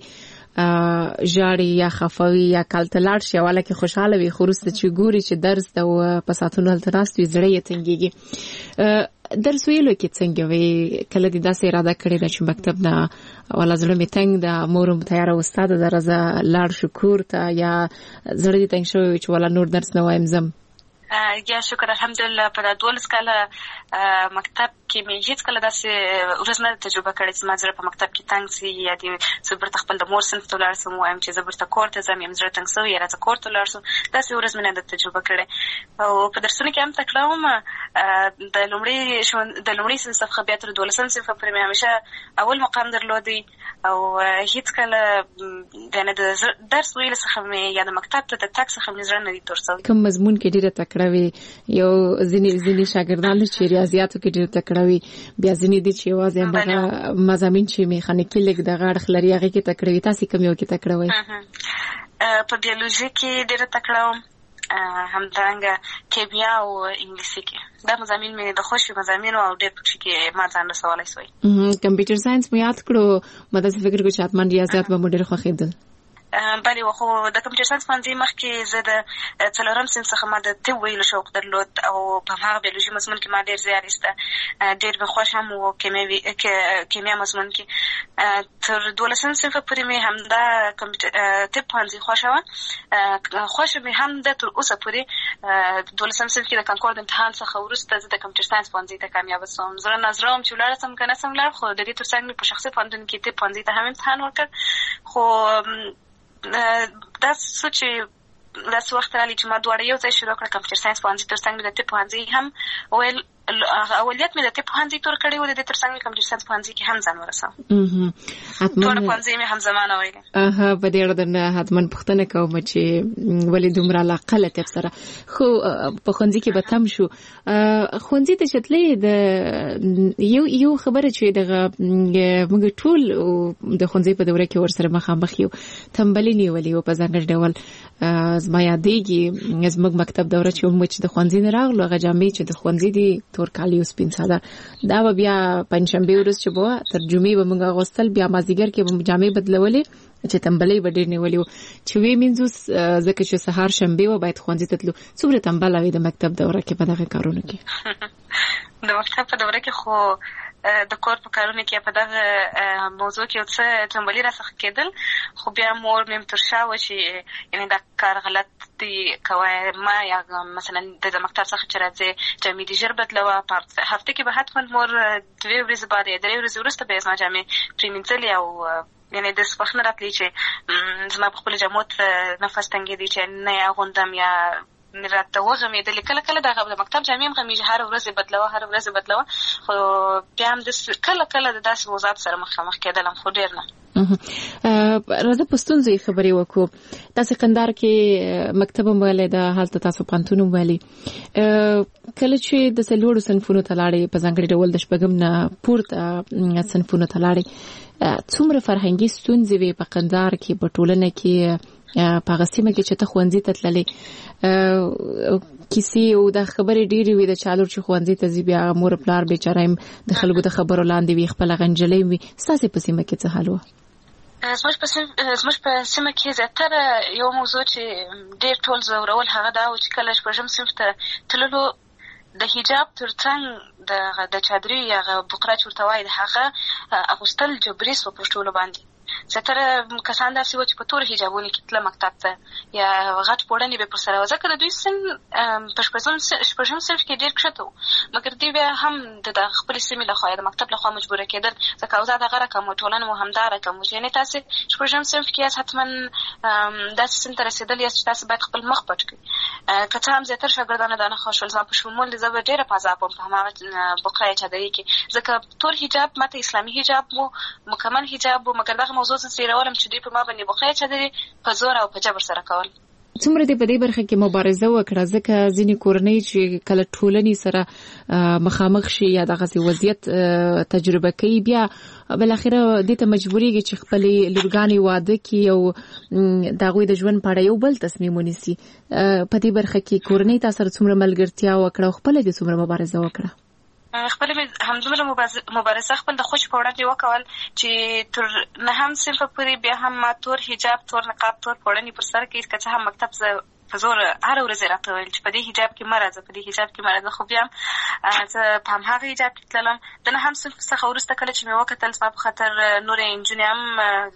ژاړي یا خفوي یا کالته لاړ شي اوله کې خوشحاله وي خو وروسته چې ګوري چې درس د په ساعتونو هلته ناست وي زړه یې تنګېږي. درس ویلو کې څنګه وي کله دې داسې اراده کړې ده چې مکتب نه ولا زړه مې تنګ ده مور مې تیاره استاده ده راځه لاړ شو کور ته یا زړه دې تنګ شوی چې ولا نور درس نه وایم ځم؟ یا شکر الحمدلله په 12 کاله مکتب کې مې هیڅ کله داسې ورځ نه تجربه کړې چې ما زړه په مکتب کې تنګ سي یا دې زه بیرته خپل د مور صنف ته ولاړ سم وایم چې زه بیرته کور ته ځم یم زړه تنګ سوی یا راځه کور ته ولاړ سم داسې ورځ مې نه ده تجربه کړې. او په درسونو کې هم تکړه وم د لومړي صنف څخه بیا تر 12 صنف پورې مې همیشه اول مقام درلودی او هیڅ کله د درس ویلو څخه مې یا د مکتب ته د تګ څخه مې زړه نه دی تور سوی. کوم مضمون کې ډېره تکړه وي یو ځینې شاګردان چې ریاضیاتو کې ډېر تکړه وي بیا ځینې دي چې یوازې همدغه مضامین چې میخانیکي لږ دغه اړخ لري هغې کې تکړه وي. تاسې کوم یو کې تکړه وئ؟ په بیولوژي کې ډېره تکړه وم همدارنګه کیمیا او انګلیسي کې دا مضامین مې د خوښ مضامینو او ډېر پکښې کې ما ځان رسولی سوی. کمپیوټر ساینس مو یاد کړو ما داسې فکر کړو چې حتما ریاضیات به مو ډېر خوښېدل. بله خو د کمپیوټر ساینس پوهنځي مخکې زه د 4 صنف څخه ما د طب ویلو شوق درلود او په هماغه بیولوژي مضمون کې ما ډېر زیار ایسته ډېر مې خوښ هم و کیمیا مضمون کې. تر 12 صنف پورې مې همدا طب پوهنځي خوښه وه خوښه مې هم ده تر اوسه پورې. 12 صنف کې د کانکور د امتحان څخه وروسته زه د کمپیوټر ساینس پوهنځي ته کامیابه سوم. زړه نازړه وم چې ولاړه سم که نه سم ولاړ خو د دې تر څنګ مې په شخصي پوهنتون کې طب پوهنځي ته هم امتحان ورکړ خو دا څه چې داسې وخت راغلی چې ما دواړه یو ځای شروع کړه کمپیوټر ساینس پوهنځي تر څنګ مې د طب پوهنځي هم ویل اولیت مې د طب پوهنځي تور کړی و د دې تر څنګ مې کمپیوټر ساینس پوهنځي کې هم ځان ورسوم. ټوله پوهنځي مې هم زمانه ویلې. په دې اړه درنه حتما پوښتنه کوم چې ولې دومره علاقه له طب سره خو په ښوونځي کې به تم شو ښوونځي ته چې تلې د یو خبره چې دغه موږ ټول د ښوونځي په دوره کې ورسره مخامخ یو تنبلي نیولې وه په ځانګړي ډول. زما یادېږي زموږ مکتب دوره چې موږ چې د ښوونځي نه راغلو هغه جامې چې د ښوونځي دي تور کالي او سپین څادر دا به بیا پنجشنبې ورځ چې به تر جمعې به موږ اغوستل بیا مازدیګر کې به جامې بدلولې چې تنبلۍ به ډېر نیولې وه چې ویې مینځو ځکه چې سهار شنبې وه باید ښوونځي ته تلو. څومره تنبله وې د مکتب دوره کې په دغه کارونو کې؟ د مکتب په دوره کې خو د کور په کارونو کې په دغه موضوع کې یو څه تنبلي راڅخه کېدل خو بیا مور مې تر شا وه چې یعنې دا کار غلط دی کوه ما یا مثلا د مکتب څخه چې راځې جامې دې ژر بدلوه په هفته کې به حتما مور 2 ورځې بعد یا 3 ورځې وروسته به یې زما جامې پرېمینځلې او یعنې داسې وخت نه راتلی چې زما په خپلو جامو ته نفس تنګېدی چې نه یې اغوندم یا راته وغمېدلې کله کله د مکتب جامې هم غمیږي هره ورځ یې بدلوه خو بیا هم کله کله د داسې موضوعاتو سره مخامخ کېدلم خو ډېر نه. راځه په ستونزو یې خبرې وکړو. تاسې کندهار کې مکتب هم ویلی ده هلته تاسو پوهنتون هم ویلي کله چې د لوړو صنفونو ته لاړې په ځانګړي ډول د 6 نه پورته صنفونو ته لاړې څومره فرهنګي ستونزې وي په قندهار کې په ټولنه کې په غسیمه کې چې ته ښوونځي ته تللې کیسې او د خبرې ډېرې وي د چالو چې ښوونځي ته ځي بیا مور پلار بیچاره هم د خلکو د خبرو لاندې وي خپله غنجلۍ وي ستاسې په سیمه کې څه حال وه؟ زموږ په سیمه کې زیاتره یو موضوع چې ډېر ټول ځورول هغه دا و چې کله شپږم صنف ته تللو د حجاب ترڅنګ د چادري یا بقره چې ورته وایي د هغه اغوستل جبري سوه په ټولو باندې. زیاتره کسان داسې وو چې په تور حجابونو کې تله مکتب ته یا غټ پوړنې به پر سره وه ځکه د دوی سن په شپږم صنف کې ډېر کښته و مګر دوی بیا هم د خپلې سیمې لخوا یا د مکتب لخوا مجبوره کېدل ځکه اوضاع دغه رقم و ټولنه مو همدا رقم و چې یعنې تاسې شپږم صنف کې یاست حتما داسې سن ته رسېدل یاست چې تاسې باید خپل مخ پټ کړئ که څه هم زیاتره شاګردانو دا نه خوښ شول زما په شمول زه به ډېره په عذاب وم په هماغه بقره یا چادري کې ځکه تور حجاب ماته اسلامي حجاب و مکمل حجاب و مګر دغه موضوع زه څېرولم چې دوی په ما باندې بقره یا چادري په زور او په جبر سره کول. څومره دې په دې برخه کې مبارزه وکړه ځکه ځینې کورنۍ چې کله ټولنې سره مخامخ شي یا دغسې وضعیت تجربه کوي بیا بالاخره دې ته مجبورېږي چې خپلې لورګانې واده کړي او د هغوی د ژوند په اړه یو بل تصمیم ونیسي. په دې برخه کې کورنۍ تا سره څومره ملګرتیا وکړه او خپله دې څومره مبارزه وکړه؟ خپل همدومره مبارزه خپل د خوش په وړاندې وکول چې تر نهم صنفه پورې بیا هم ما تور حجاب تور نقاب تور پوړنې پر سر کې که څه هم مکتب زه په زور هره ورځ یې راته ویل چې په دې حجاب کې مه راځه په دې حجاب کې مه راځه خو بیا هم زه په همهغه حجاب کې تللم. د نهم صنف څخه وروسته کله چې مې وکتل زما په خاطر نورې نجونې هم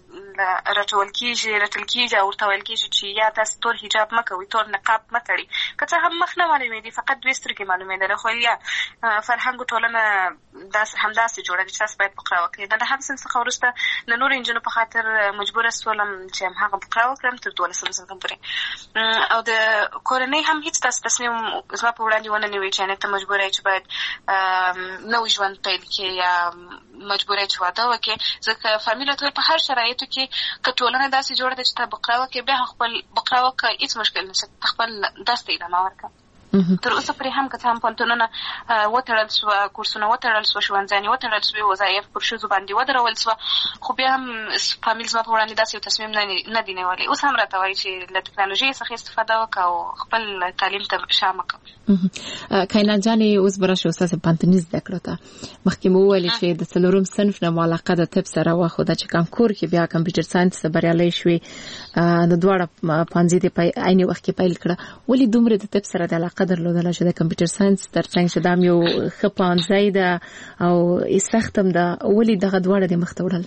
رټل کېږي او ورته ویل کېږي چې یا تاسې تور حجاب مه کوئ تور نقاب مه تړئ که څه هم مخ نه معلومېدي فقط دوې سترګې معلومېدله خو یا فرهنګ و ټولنه همداسې جوړه ده چې تاسې باید بقره وکړئ. د نهم صنف څخه وروسته د نورو نجونو په خاطر مجبوره سولم چې همهغه بقره وکړم تر 12 صنف پورې او د کورنۍ هم هیڅ داسې تصمیم زما په وړاندې ونه نیوی چې ته مجبوره یې چې باید نوی ژوند پیل کړې یا مجبوره یې چې واده وکړې ځکه فامیل ته په هر شرایطو کې که ټولنه داسې جوړه ده چې ته بقره وکړې بیا خپل بقره وکړه هیڅ مشکل نشته خپل درس ته ادامه ورکړه. تر اوسه پورې هم که څه هم پوهنتونونه وتړل سوه کورسونه وتړل سوه ښوونځیانې وتړل سوې وظایف پر ښځو باندې ودرول سوه خو بیا هم فامیل زما په وړاندې داسې یو تصمیم نه دی نیولی. اوس هم راته وایي چې له ټکنالوژۍ څخه استفاده وکړه او خپل تعلیم ته شا مه کوه. کائنات جانې اوس به راشو ستاسې پوهنتوني زده کړو ته مخکې مو وویلې چې د 4 صنف نه مو علاقه د طب سره وه خو دا چې کانکور کې بیا کمپیوټر ساینس ته بریالی شوې د دواړه پوهنځي دې په عین وخت کې پیل کړه ولې دومره د طب سره د علاقه درلودله چې د کمپیوټر ساینس ترڅنګ چې دا یو ښه پوهنځی ده او سخت هم ده ولې دغه دواړه دې مخ ته وړل؟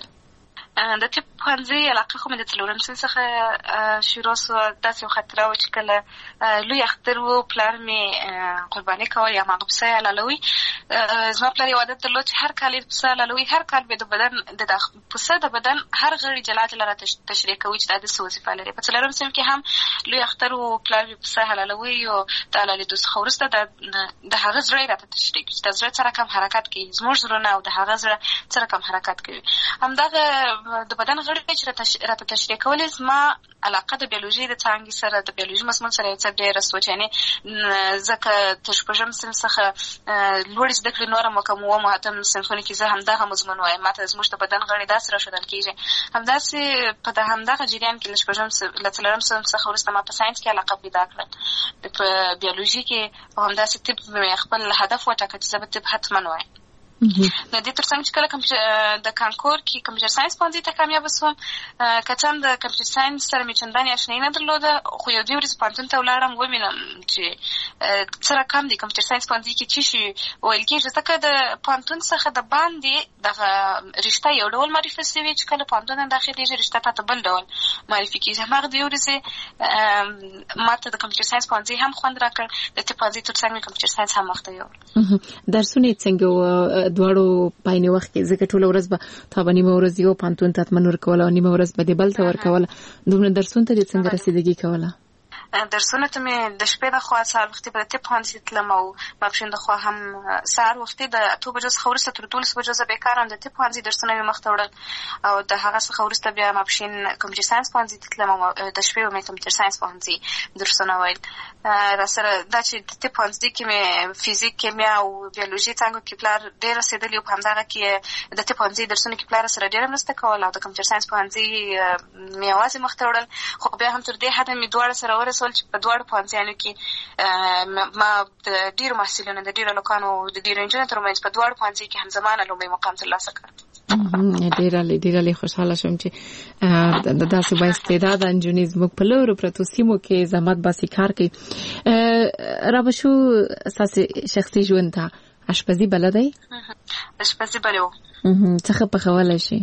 د طب پوهنځي علاقه خو مې د 4 صنف څخه شروع سوه. داسې یو خاطره وه چې کله لوی اختر و پلار مې قرباني کول یا هغه پسه یې حلالوي زما پلار یو عادت درلود چې هر کال یې پسه حلالوي هر کال به د بدن د پسه د بدن هر غړي جلا جلا را تشریح کوي چې دا د څه وظیفه لري. په 4 صنف کې هم لوی اختر و پلار مې پسه حلالوي او د حلالېدو څخه وروسته د هغه زړه یې راته تشریح کوي چې د زړه څه رقم حرکت کوي زموږ زړونه او د هغه زړه څه رقم حرکت کوي. همدغه د بدن غړي چې راته تشریح کولې زما علاقه د بیولوژي د څانګې سره د بیولوژي مضمون سره یې څه ډېره سوه چې یعنې ځکه تر 6 صنف څخه لوړې زده کړې نور هم وکړم 7 صنفونو کې زه همدغه مضمون وایم ماته زموږ د بدن غړي داسې راښودل کېږي. همداسې په همدغه جریان کې له 4 صنف څخه وروسته ما په ساینس کې علاقه پیدا کړل په بیولوژي کې او همداسې طب مې خپل هدف وټاکه چې زه به طب حتما وایم. د دې ترڅنګ چې کله د کانکور کې کمپیوټر ساینس پوهنځي ته کامیابه سوم که څه هم د کمپیوټر ساینس سره مې چندانې اشنایي نه درلوده خو یو 2 ورځې پوهنتون ته ولاړم ووینم چې څه رقم دی کمپیوټر ساینس پوهنځي کې څه شي ویل کېږي ځکه د پوهنتون څخه د باندې دغه رشته یو ډول معرفي سوي چې کله پوهنتون ته داخلېږي رشته تاته بل ډول معرفي کېږي. هماغه 2 ورځې ماته د کمپیوټر ساینس پوهنځي هم خوند راکړ د طب پوهنځي ترڅنګ مې کمپیوټر ساینس هم مخته یوړ. درسونه یې څنګه دواړو په عین وخت کې ځکه ټوله ورځ به تا به نیمه ورځ یو پوهنتون ته تمن ورکوله او نیمه ورځ به دې بل ته ورکوله دومره درسونو ته دې څنګه رسیدګي کوله؟ درسونه ته مې د شپې د خوا سهار وختي په طب پوهنځي تلم او ماپښین د خوا هم سهار وختي د 8 بجو څخه وروسته تر 12 بجو زه بیکاره وم. د طب پوهنځي درسونه مې مخته وړل او د هغه څخه وروسته بیا ماپښین کمپیوټر ساینس پوهنځي ته تلم او د شپې مې کمپیوټر ساینس پوهنځي درسونه ویل. راسره دا چې د طب پوهنځي کې مې فزیک، کیمیا او بیولوژي څانګو کې پلار ډېر رسېدلی او په همدغه کې د طب پوهنځي درسونه کې پلار سره ډېره مرسته کوله او د کمپیوټر ساینس پوهنځي مې یوازې مخته وړل. خو بیا هم تر دې حده مې دواړه سره ورسول چې په دواړو پوهنځیانو کې ما د ډېرو محصلینو د ډېرو هلکانو د ډېرو نجونو ترمنځ په دواړو پوهنځي کې همزمانه لومړی مقام ترلاسه کړ. ډېره خوشحاله شوم چې د داسې بااستعداده نجونې زموږ په لورو پرتو سیمو کې زحمت باسي کار کوي. رابشو ستاسې شخصي ژوند ته اشپزي بلدئ؟ اشپزي بلې وم. څه پخولی شي؟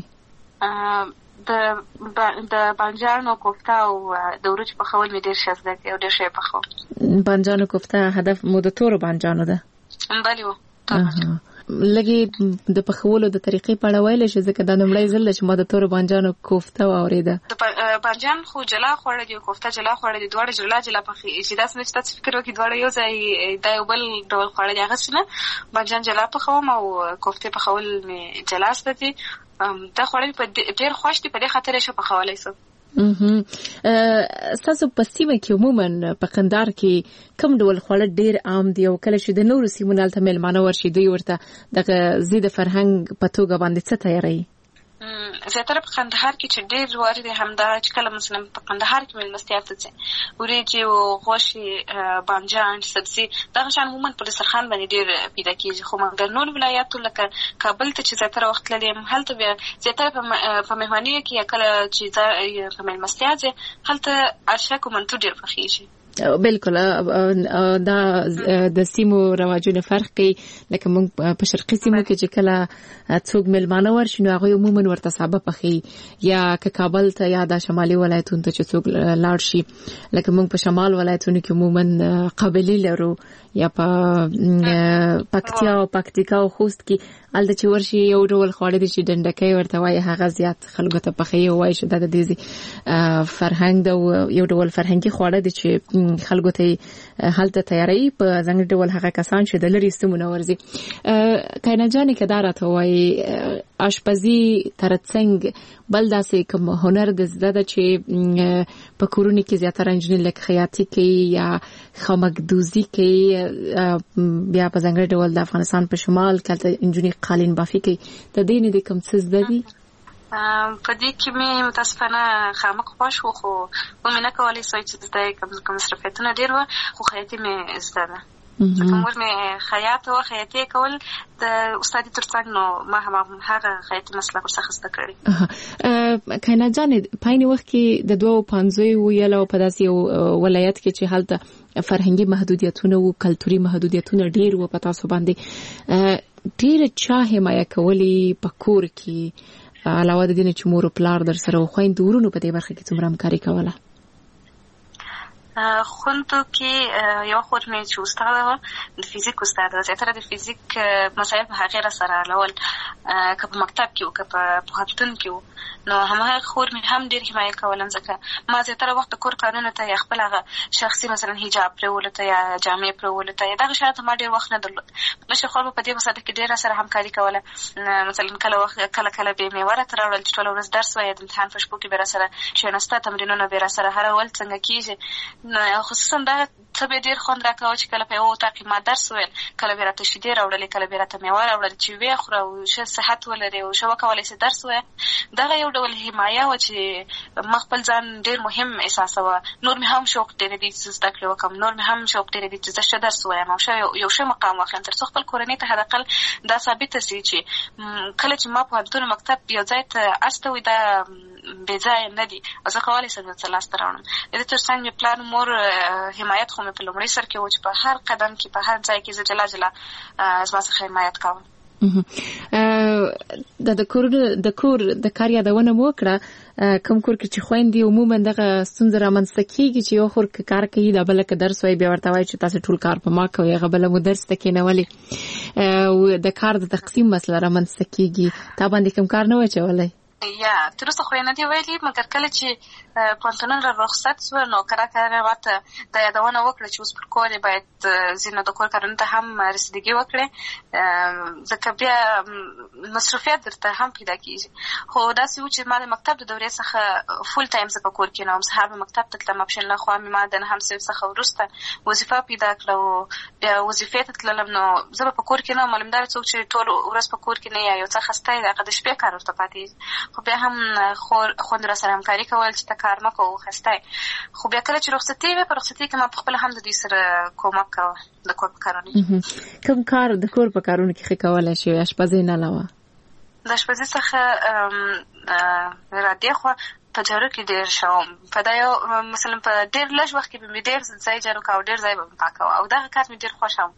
د بانجانو کوفته او د وریجو پخول مې ډېر ښه زده کړي او ډېر ښه یې پخوم. بانجانو کوفته هدف مو د تورو بانجانو ده؟ بلې و. لږې د پخولو د طریقې په اړه ویلی شي ځکه دا لومړی ځل ده چې ما د تورو بانجانو کوفته واورېده. د بانجان خو جلا خوړه دي او کوفته جلا خوړه دي، دواړه جلا پخېږي چې داسې نه چې تاسو فکر وکړئ دواړه یو ځای دا یو بل ډول خواړه دي. هغسې نه، بانجان جلا پخوم او کوفتې پخول مې جلا زده دي. دا خوړل په ډېر خوښ دي، په دې خاطر یې ښه پخولی سم. ستاسو په سیمه کې عموما په قندهار کې کوم ډول خواړه ډېر عام دي او کله چې د نورو سیمو نه هلته میلمانه ورشي دوی ورته دغه ضد فرهنګ په توګه باندې څه تیاروي؟ زیاتره په قندهار کې چې ډېر وارد دی همدا چې کله مثلا په قندهار کې میلمستیا ته ځي وریجې او غوښې، بانجان، سبزي دغه شیان عموما په دسترخوان باندې ډېر پیدا کېږي. خو مګر نور ولایاتو لکه کابل ته چې زیاتره وخت تللی یم هلته بیا زیاتره په مهمانیو کې یا کله چې په میلمستیا ځې هلته اشک او منتو ډېر پخېږي. بالکل دا د سیمو رواجونه فرق کوي. لکه موږ په شرقي سیمو کې چې کله څوک میلمانه ورشي نو هغوی عموما ورته سابه پخوي، یا که کابل ته یا د شمالي ولایتونو ته چې څوک لاړ شي لکه موږ په شمال ولایتونو کې عموما قابلي لرو، یا په پکتیا او پکتیکا او خوست کې هلته چې ورشي یو ډول خواړه دي چې ډنډکی ورته وایي، هغه زیات خلکو ته پخوي او وایي چې دا د دې فرهنګ ده او یو ډول فرهنګي خواړه دي چې خلکو ته هلته تیاروي په ځانګړي ډول هغه کسان چې د لرې سیمو نه ورځي. کینه جانې که دا راته وایي اشپزي ترڅنګ بل داسې کوم هنر د زده ده چې په کورونو کې زیاتره نجونې لکه خیاطي کوي یا خامکدوزي کوي، بیا په ځانګړي ډول د افغانستان په شمال کې هلته نجونې قالین بافي کوي، د دې نه دې کوم څه زده دي؟ په دې کې مې متاسفانه خامک خوښ و خو مې نه کولی سوی چې زده یې کوم مصرفیتونه ډېر وه، خو خیاطي مې زده ده. ځکه مور مې خیاط وه، خیاطي کول د استادي تر څنګ نو ما هم هغه خیاطي مسلک ورڅخه زده کړې. کینه جانې په عین وخت کې د 2 پنځوي ویل او په داسې یو ولایت کې چې هلته فرهنګي محدودیتونه او کلتوري محدودیتونه ډېر و په تاسو باندې ډېره چا حمایه کولی په کور کې علاوه د دې نه چې مور او پلار در سره خویندو ورونو په دې برخه کې څومره همکاري کوله؟ خوندو کې یو خور مې چې استاده وه د فزیک استاده وه، زیاتره د فزیک مسایل په هغې را سره حلول، که په مکتب کې و که په پوهنتون کې و، نو هماغه خور مې هم ډېر حمایه کولم ځکه ما زیاتره وخت د کور کارونو ته یا خپل هغه شخصي مثلا حجاب پرېولو ته یا جامې پرېولو ته یا دغه شیانو ته ما ډېر وخت نه درلود. مشر خور به په دې مسله کې ډېر را سره همکاري کوله. مثلا کله به یې میوه راته راوړل چې ټوله ورځ درس وایه، د امتحان په شپو کې به را سره کښېناسته، تمرینونه به یې را سره هره ول څنګه کېږي. خصوصا دا څه به ډېر خوند راکوه چې کله په یوه اطاق کې ما درس ویل، کله به یې راته شیدې راوړلې، کله به یې راته میوه راوړل چې ویې خوره او ښه صحت ولرې او ښه وکولی سې درس وایه. دغه یو ډول حمایه وه چې ما خپل ځان ډېر مهم احساسوه. نور مې هم شوق ډېر دی چې زده کړې وکړم، نور مې هم شوق ډېر دی چې زه ښه درس ووایم او یو ښه مقام واخلم، تر څو خپل کورنۍ ته حداقل دا ثابته سي چې کله چې ما پوهنتون مکتب یو ځای ته استوي دا بې ځایه نه دي او زه کولی سم یو څه لاسته راوړم. د دې تر څنګ مې پلار مور حمایت خو مې په لومړي سر کې و چې په هر قدم کې په هر ځای کې زه جلا جلا زما څخه حمایت کوم. د کور د کار یادونه مو وکړه. کوم کور کې چې خویندې عموما دغه ستونزه رامنځته کېږي چې یو خور که کار کوي دا بله که درس وایي بیا ورته وایي چې تاسو ټول کار په ما کوئ، هغه بله مو درس ته کېنولې او د کار د تقسیم مسله رامنځته کېږي. تا باندې کوم کار نه و اچولی؟ یا تر اوسه خو یې نه دي ویلي، مګر کله چې پوهنتونونه رخصت سول نو کله راته دا یادونه وکړه چې اوس پر کور یې باید ځینو د کور کارونو ته هم رسیدګي وکړې، ځکه بیا مصروفیت درته هم پیدا کېږي. خو داسې و چې ما د مکتب د دورې څخه فول ټایم زه په کور کښېنوم، سهار به مکتب ته تلم، ماپښین له خوا مې ما د 9 څخه وروسته وظیفه پیدا کړه او بیا وظیفې ته تللم. نو زه به په کور کښېنوم، معلومدار څوک چې ټول ورځ په کور کې نه یا یو څه خسته یې هغه د شپې کار ورته پاتې، خو بیا هم خوند راسره همکاري کول چې ته کار مه کوو خسته یې. خو بیا کله چې رخصتي وې، په رخصتي کې ما پخپله هم د دوی سره کومک کوه د کور په کارونو کې. کوم کار د کور په کارونو کې ښه کولی شي اشپزۍ نه علاوه؟ د اشپزۍ څخه را دې خوا په جارو کې ډېر شوم. په دا یو مثلا په ډېر لږ وخت کې به مې ډېر ځای جارو کوه او ډېر ځای به مې پاکوه او دغه کار مې ډېر خوښ و.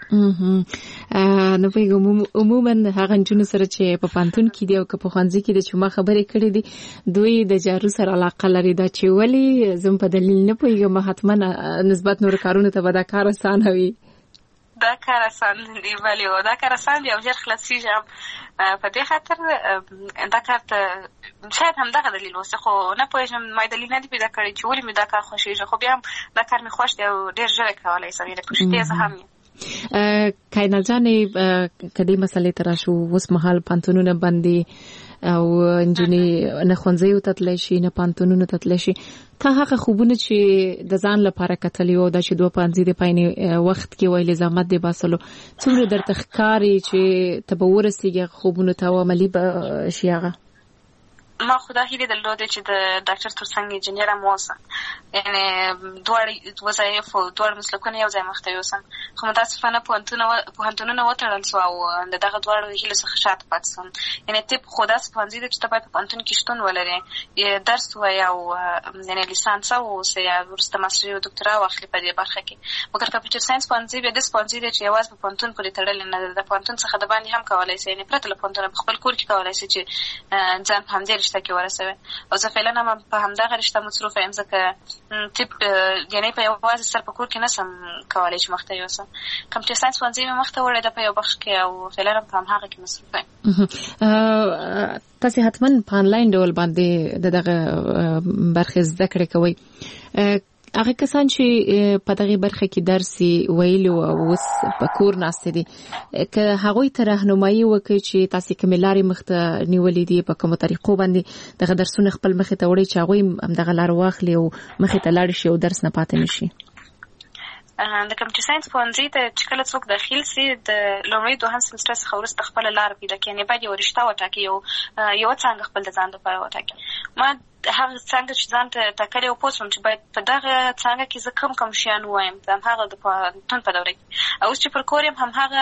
نو پوهېږم عموما هغه نجونو سره چې په پوهنتون کې دي او که په ښوونځي کې دي چې ما خبرې کړې دي دوی د جارو سره علاقه لري. دا چې ولې زه په دلیل نه پوهېږم، حتما نسبت نورو کارونو ته به دا کار اسانه وي. دا کار اسان دی، ولې دا کار اسان دی او ژر خلاصېږي هم. په دې خاطر دا کار ته شاید همدغه دلیل اوسه، خو نه پوهېږم ما دلیل نه دی پیدا کړی چې ولې مې دا کار خوښېږي. خو بیا هم دا کار مې خوښ دی او ډېر ژر یې کولی سم، یعنې پوښتې زه هم یم. کاینل جانې که دې مسئلې ته راشو، اوس مهال پوهنتونونه بند دي او نجونې نه ښوونځیو ته تللی شي نه پوهنتونونو ته تللی شي. تا هغه خوبونه چې د ځان لپاره کتلي وو، دا چې 2 پوهنځي د پاینې وخت کې ویلې زحمت دې باسلو، څومره درته ښکاري چې ته به ورسېږې خوبونو ته او عملي به شي هغه؟ ما خو دا هیله درلوده چې د ډاکټر ترڅنګ انجینر هم اوسم، یعنې دواړه وظایف او دواړه مسلکونه یو ځای مخته یوسم. خو متاسفانه پوهنتونونه وتړل سو او د دغه دواړو هیلو څخه شاته پاتې سوم. یعنې طب خو داسې پوهنځي دی چې ته باید په پوهنتون کې شتون ولرې، یا درس ووایې او یعنې لیسانس واوسې یا وروسته ماسټري او ډاکټرا واخلې په دې برخه کې. مګر کمپیوټر ساینس پوهنځي بیا داسې پوهنځي دی چې یوازې په پوهنتون پورې تړلی نه ده، د پوهنتون څخه د باندې هم کولی سې، یعنې پرته له پوهنتونه په خپل کور کې کولی سې چې ځان په همدې رشته کې ورسوي. او زه فعلا هم په همدغه رشته مصروفه یم، ځکه طب یعنې په یوازې سر په کور کې نسم کولی چې مخته یوسم. کمپیوټر ساینس پوهنځي مې مخته وړی ده په یو بخش کې او فعلا هم په همهغه کې مصروفه یم. تاسې حتما په آنلاین ډول باندې د دغه برخې زده کړې کوئ. هغه کسان چې په دغه برخه کې درس ویلو او اوس په کور ناست دي، که هغوی ته راهنمایي وکړي چې تاسې کومې لارې مخته نیولې دي، په کومو طریقو باندې دغه درسونه خپل مخې ته وړي چې هغوی همدغه لار واخلي او مخې ته لاړ شي او درس نه پاتې نه شي. د کمپیوټر ساینس پوهنځي ته چې کله څوک داخل سي، د لومړي 2 سمستر څخه وروسته خپله لار پیدا کړي، یعنې باید یوه رشته وټاکي، یوه څانګه خپل د ځان لپاره وټاکي. ما هغه څانګه چې ځان ته ټاکلې وه پوه سوم چې باید په دغه څانګه کې زه کوم شیان ووایم د همهغه د پوهنتون په دوره کې. اوس چې پر کور یم همهغه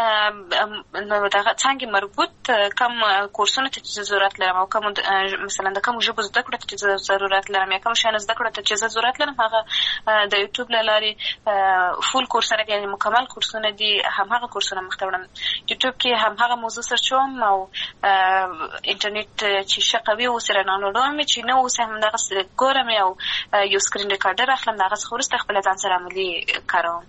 دغه څانګې مربوط کوم کورسونو ته چې زه ضرورت لرم او کوم مثلا د کومو ژبو زده کړو ته چې زه ضرورت لرم یا کوم شیانو زده کړو ته چې زه ضرورت لرم، هغه د یوټیوب له لارې فول کورسونه دي، یعنې مکمل کورسونه دي، همهغه کورسونه مخته وړم. یوټیوب کې همهغه موضوع سرچوم او انټرنیټ چې ښه قوي اوس رانالوډوم چې نه اوس همدغه ګورم او یو سکرین ریکارډر اخلم، د هغه څخه وروسته خپله ځان سره عملي کاروم.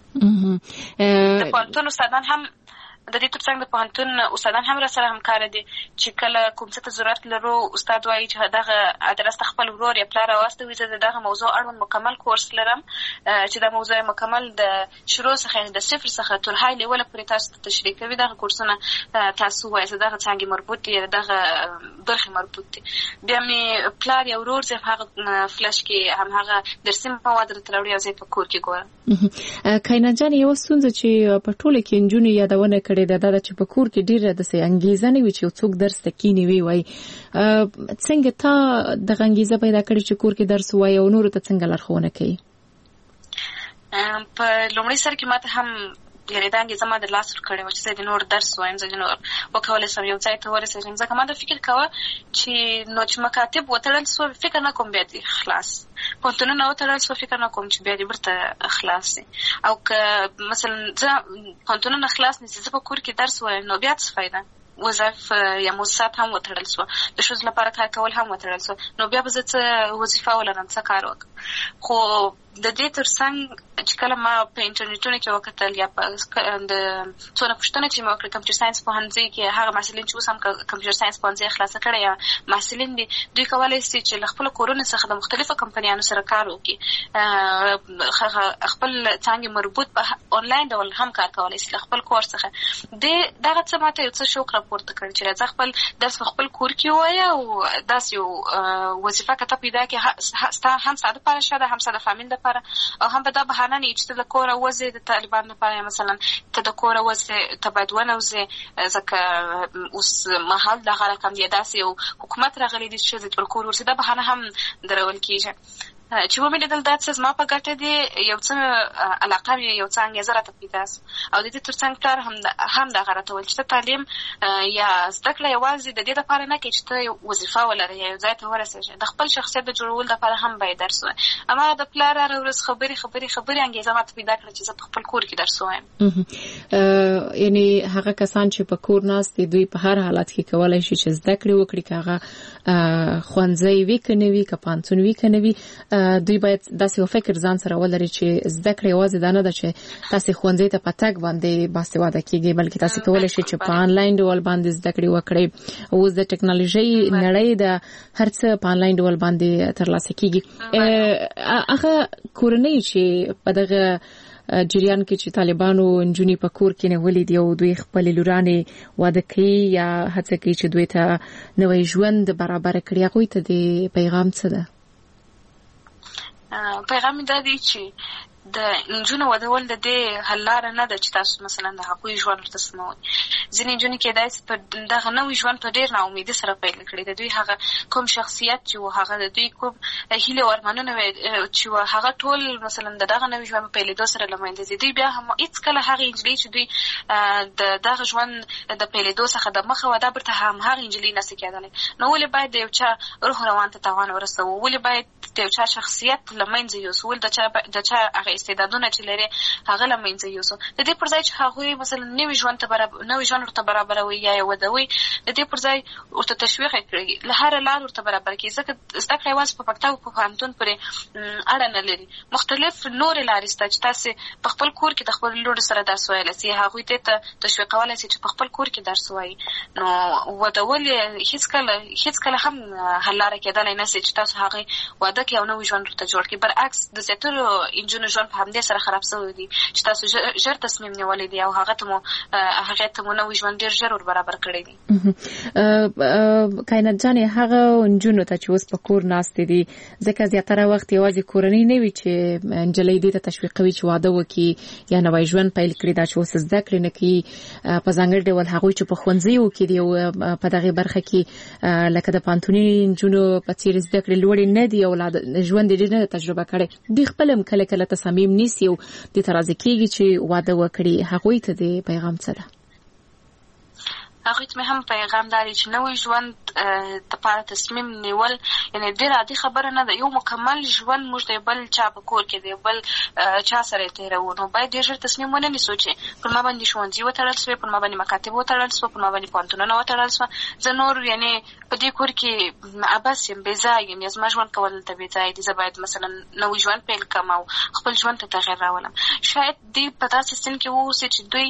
د پوهنتون استادان هم د دې ترڅنګ د پوهنتون استادان هم را سره همکاره دي چې کله کوم څه ته ضرورت لرو استاد وایي چې دغه ادرس ته خپل ورور یا پلار راواستوي، زه د دغه موضوع اړوند مکمل کورس لرم چې دا موضوع مکمل د شروع څخه د صفر څخه تر های لیول پورې تاسو ته تشریح کوي. دغه کورسونه تاسو وایي چې دغه څانګې مربوط دي، دغه برخې مربوط دي. بیا مې پلار یا ورور زه هغه فلش کې همهغه درسي مواد راته راوړي او زه په کور کې ګورم. کاینان جان، یوه ستونزه چې په ټوله کې نجونې یادونه کړې ده دا چې په کور کې ډېره داسې انګیزه نه وي چې څوک درس ته کینی وي. څنګه تا دغه انګیزه پیدا کړې چې کور کې درس وایي او نورو ته څنګه لارښوونه کوي؟ په لومړي سر کې ماته هم یعنې دا انګیزه ما د لاس ورکړې وه چې زه د نور درس وایم، زه د نور وکولی سم یو ځای ته ورسېږم. ځکه ما دا فکر کوه چې نو چې مکاتب وتړل سوه فکر نه کوم بیا دې خلاص، پوهنتونونه وتړل سوه فکر نه کوم چې بیا دې بیرته خلاص شي. او که مثلا زه پوهنتونونه خلاص نه شي زه په کور کې درس وایم نو بیا څه فایده؟ وظایف یا موسسات هم وتړل سوه، د ښځو لپاره کار کول هم وتړل سوه، نو بیا به زه څه وظیفه ولرم، څه کار وکړم؟ خو د دې ترڅنګ چې کله ما په انټرنیټونو کې وکتل یا په د څونه پوښتنه چې ما وکړه کمپیوټر ساينس پوهنځي کې هغه محصلین چې اوس هم کمپیوټر ساينس پوهنځي خلاص کړي یا محصلین دي دوی کولای شي چې له خپل کورونو څخه د مختلفو کمپنیانو سره کار وکړي خپل څنګه مربوط په انلاین ډول هم کار کولای شي خپل کور څخه دغه څه ماته یو څه شوق راپورته کړ چې زه خپل درس په خپل کور کې وایم او داس یو وظیفه کته پیدا کې هم ساده لپاره شاده هم ساده فامیل لپاره او هم په دا بهانه نه چې د کور وځي د طالبان لپاره مثلا ته د کور وځي ته باید ونوځي ځکه اوس محل دغه رقم دی داسې یو حکومت راغلی دی چې د کور ورسې دا بهانه هم درول کیږي چې ومې لیدل دا څه زما په ګټه دی یو څه علاقه مې یو څه انګېزه راته پیدا سو او د دې ترڅنګ پلار هم دغه راته ویل چې ته تعلیم یا زده کړه یوازې د دې لپاره نه کوې چې ته وظیفه ولرې یا یو ځای ته ورسېږې د خپل شخصیت د جوړولو لپاره هم باید درس ووایم هماغه د پلار هره ورځ خبرې انګېزه ماته پیدا کړه چې زه په خپل کور کې درس ووایم یعنی هغه کسان چې په کور ناست دي دوی په هر حالت کې کولی شي چې زده کړې وکړي که هغه ښوونځی وي که نه وي که پوهنتون وي که نه وي دوی باید داسې یو فکر ځان سره ولري چې زده کړه یوازې دا نه ده چې تاسې ښوونځي ته په تګ باندې باسواده کیږئ بلکې تاسې کولی شئ چې په آنلاین ډول باندې زده کړې وکړئ اوس د ټکنالوژۍ نړۍ د هر څه په آنلاین ډول باندې ترلاسه کیږي هغه کورنۍ چې په دغه جریان کې چې طالبانو نجونې په کور کې نیولې دي او دوی خپل لورانې واده کوي یا هڅه کوي چې دوی ته نوی ژوند برابر کړي هغوی ته د پیغام څه ده پیغام دا دی چې د نجونو ودول د دې حل لاره نه ده چې تاسو مثلا د هغوی ژوند ورته سموئ ځینې نجونې کېدای شي په دغه نوي ژوند په ډېر ناامیدۍ سره پیل کړي د دوی هغه کوم شخصیت چې و هغه د دوی کوم هیلې او ارمانونه چې و هغه ټول مثلا د دغه نوي ژوند په پیلېدو سره له منځه ځي دوی بیا هم هېڅکله هغې نجلۍ چې دوی د دغه ژوند د پیلېدو څخه د مخه وه دا بیرته همهغې نجلۍ نه شي کېدلی نو ولې باید د یو چا روح روان ته تاوان ورسوو ولې باید د یو چا شخصیت له منځه یوسو ولې د چا هغه استعدادونه چې لري هغه له منځه یوسو د دې پر ځای چې هغوی مثلا نوي ژوند ورته برابروي یا یې ودوي د دې پر ځای ورته تشویق یې کړي له هره لار ورته برابر کړي ځکه زده کړه یوازې په پکتیا او په پوهنتون پورې اړه نه لري مختلف نورې لارې شته چې تاسې په خپل کور کې د خپل لور سره درس ویلی سي هغوی دې ته تشویقولی سي چې په خپل کور کې درس ووایي نو ودول یې هېڅکله هم حل لاره کېدلی نه سي چې تاسو هغې واده کړئ او نوی ژوند ورته جوړ کړي برعکس د زیاترو نجونو ژوند په همدې سره خراب شوی دی چې تاسو ژر تصمیم نیولی دی او هغې ته مو نوی ژوند ډېر ژر ور برابر کړی دی کائنات جانې هغه نجونو ته چې اوس په کور ناستې دي ځکه زیاتره وخت یوازې کورنۍ نه وي چې نجلۍ دې ته تشویقوي چې واده وکړي یا نوی ژوند پیل کړي دا چې اوس زده کړې نه کوي په ځانګړي ډول هغوی چې په ښوونځیو کې دي او په دغې برخه کې لکه د پوهنتوني نجونو په څېر زده کړې لوړې نه دي او ژوند یې ډېر نه تجربه کړی دوی خپل هم کله کله تصامیم نیسي او دې ته راضي کېږي چې واده وکړي هغوی ته د پیغام څه ده هغوی ته مې هم پیغام دا دی چې نوی ژوند دپاره تصمیم نیول یعنې ډېر عادي خبره نه ده یو مکمل ژوند موږ د بل چا په کور کې د بل چا سره یې تېروو نو باید ډېر ژر تصمیم ونه نیسو چې پر ما باندې ښوونځي وتړل سوې پر ما باندې مکاتب وتړل سوه پر ما باندې پوهنتونونه وتړل سوه زه نور یعنې په دې کور کې عبث یم بې ځای یم یا زما ژوند کول دلته بې ځای دي زه باید مثلا نوی ژوند پیل کړم او خپل ژوند ته تغیر راولم شاید دوی په داسې سن کې واوسي چې دوی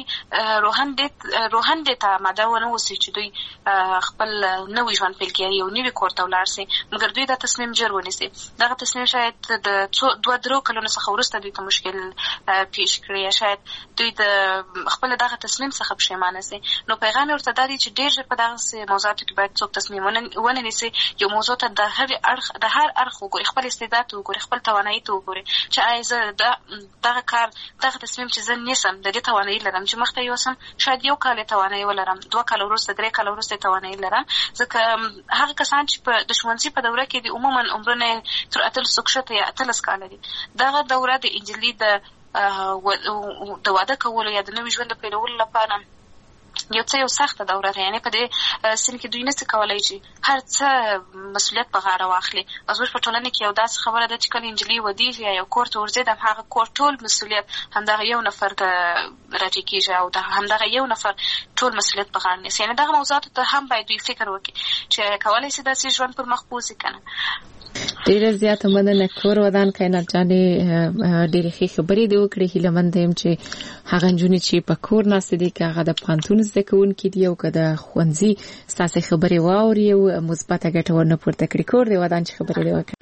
روحن دې ته آماده ونه اوسي چې دوی خپل نوی ژوند پیل کړي یو نوي کور ته ولاړ سي مګر دوی دا تصمیم ژر ونیسي دغه تصمیم شاید د 2-3 کلونو څخه وروسته دوی ته مشکل پیش کړي یا شاید دوی د خپل دغه تصمیم څخه پښیمانه سي نو پیغام ورته دا دی چې ډېر ژر په دغسې موضوعاتو کې باید څوک تصمیم ونه نیسي یو موضوع ته د هر اړخ وګوري خپل استعداد وګوري خپل توانایي ته وګوري چې آیا زه دغه تصمیم چې زه نیسم د دې توانایي لرم چې مخته یوسم شاید 1 کال توانایي ولرم 2 کال وروسته 3 کال وروسته توانایي لرم ځکه هغه کسان چې د ښوونځي په دوره کې دي عموما عمرونه تر 18 کښته یا 18 کاله دي دغه دوره د انجلۍ د واده کولو یا د نوي ژوند د پیلولو لپاره یو سخته دوره ده یعنې په دې سن کې دوی نشي کولی چې هر څه مسؤلیت په غاړه واخلي او زموږ په ټولنه کې یو داسې خبره ده چې کله نجلۍ ودېږي یا یو کور ته ورځي د هغه کور ټول مسؤلیت همدغه یو نفر ته راجع کېږي او همدغه یو نفر ټول مسؤلیت په غاړه نیسي یعنې دغه موضوعاتو ته هم باید دوی فکر وکړي چې کولی شي داسې ژوند پر مخ بوځي که نه ډیره زیاته مننه کور ودان کائنات جانې ډیره ښه خبرې دی وکړې هیله مند یم چې هغه نجونې چې په کور ناست دي که هغه د پوهنتون زده کوونکي دي او که د ښوونځي ستاسې خبرې واوري او مثبته ګټه ورنه پورته کړي. کور دی ودان چې خبرې دی وکړي.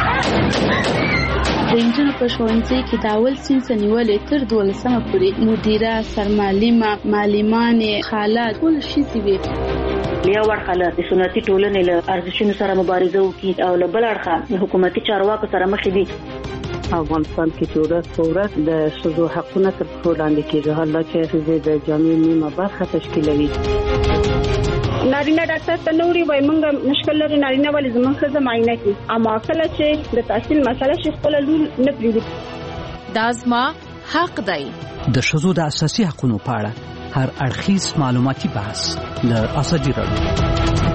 د نجونو په ښوونځي کې د اول صنف نیولې تر 12مه پورې مدیره، سرمعلمه، معلمانې، خاله ټول ښځې وي. یو اړخه له سنتي ټولنې له ارزښتونو سره مبارزه وکړي او له بل اړخه د حکومتي چارواکو سره مخ دي. افغانستان کې چې ورځ په ورځ د ښځو حقونه تر پښو لاندې کېږي، حالا چې ښځې د جامعې نیمه برخه تشکیلوي. نارینه ډاکټر ته نه وړي، وایي موږ مشکل لرو نارینه ولې زموږ ښځه معاینه کړي، اما کله چې د تحصیل مسله شي خپله لور نه پرېږدي. دا زما حق دی. د ښځو د اساسي حقونو په اړه هر اړخیز معلوماتي بحث له ازادي راډیو.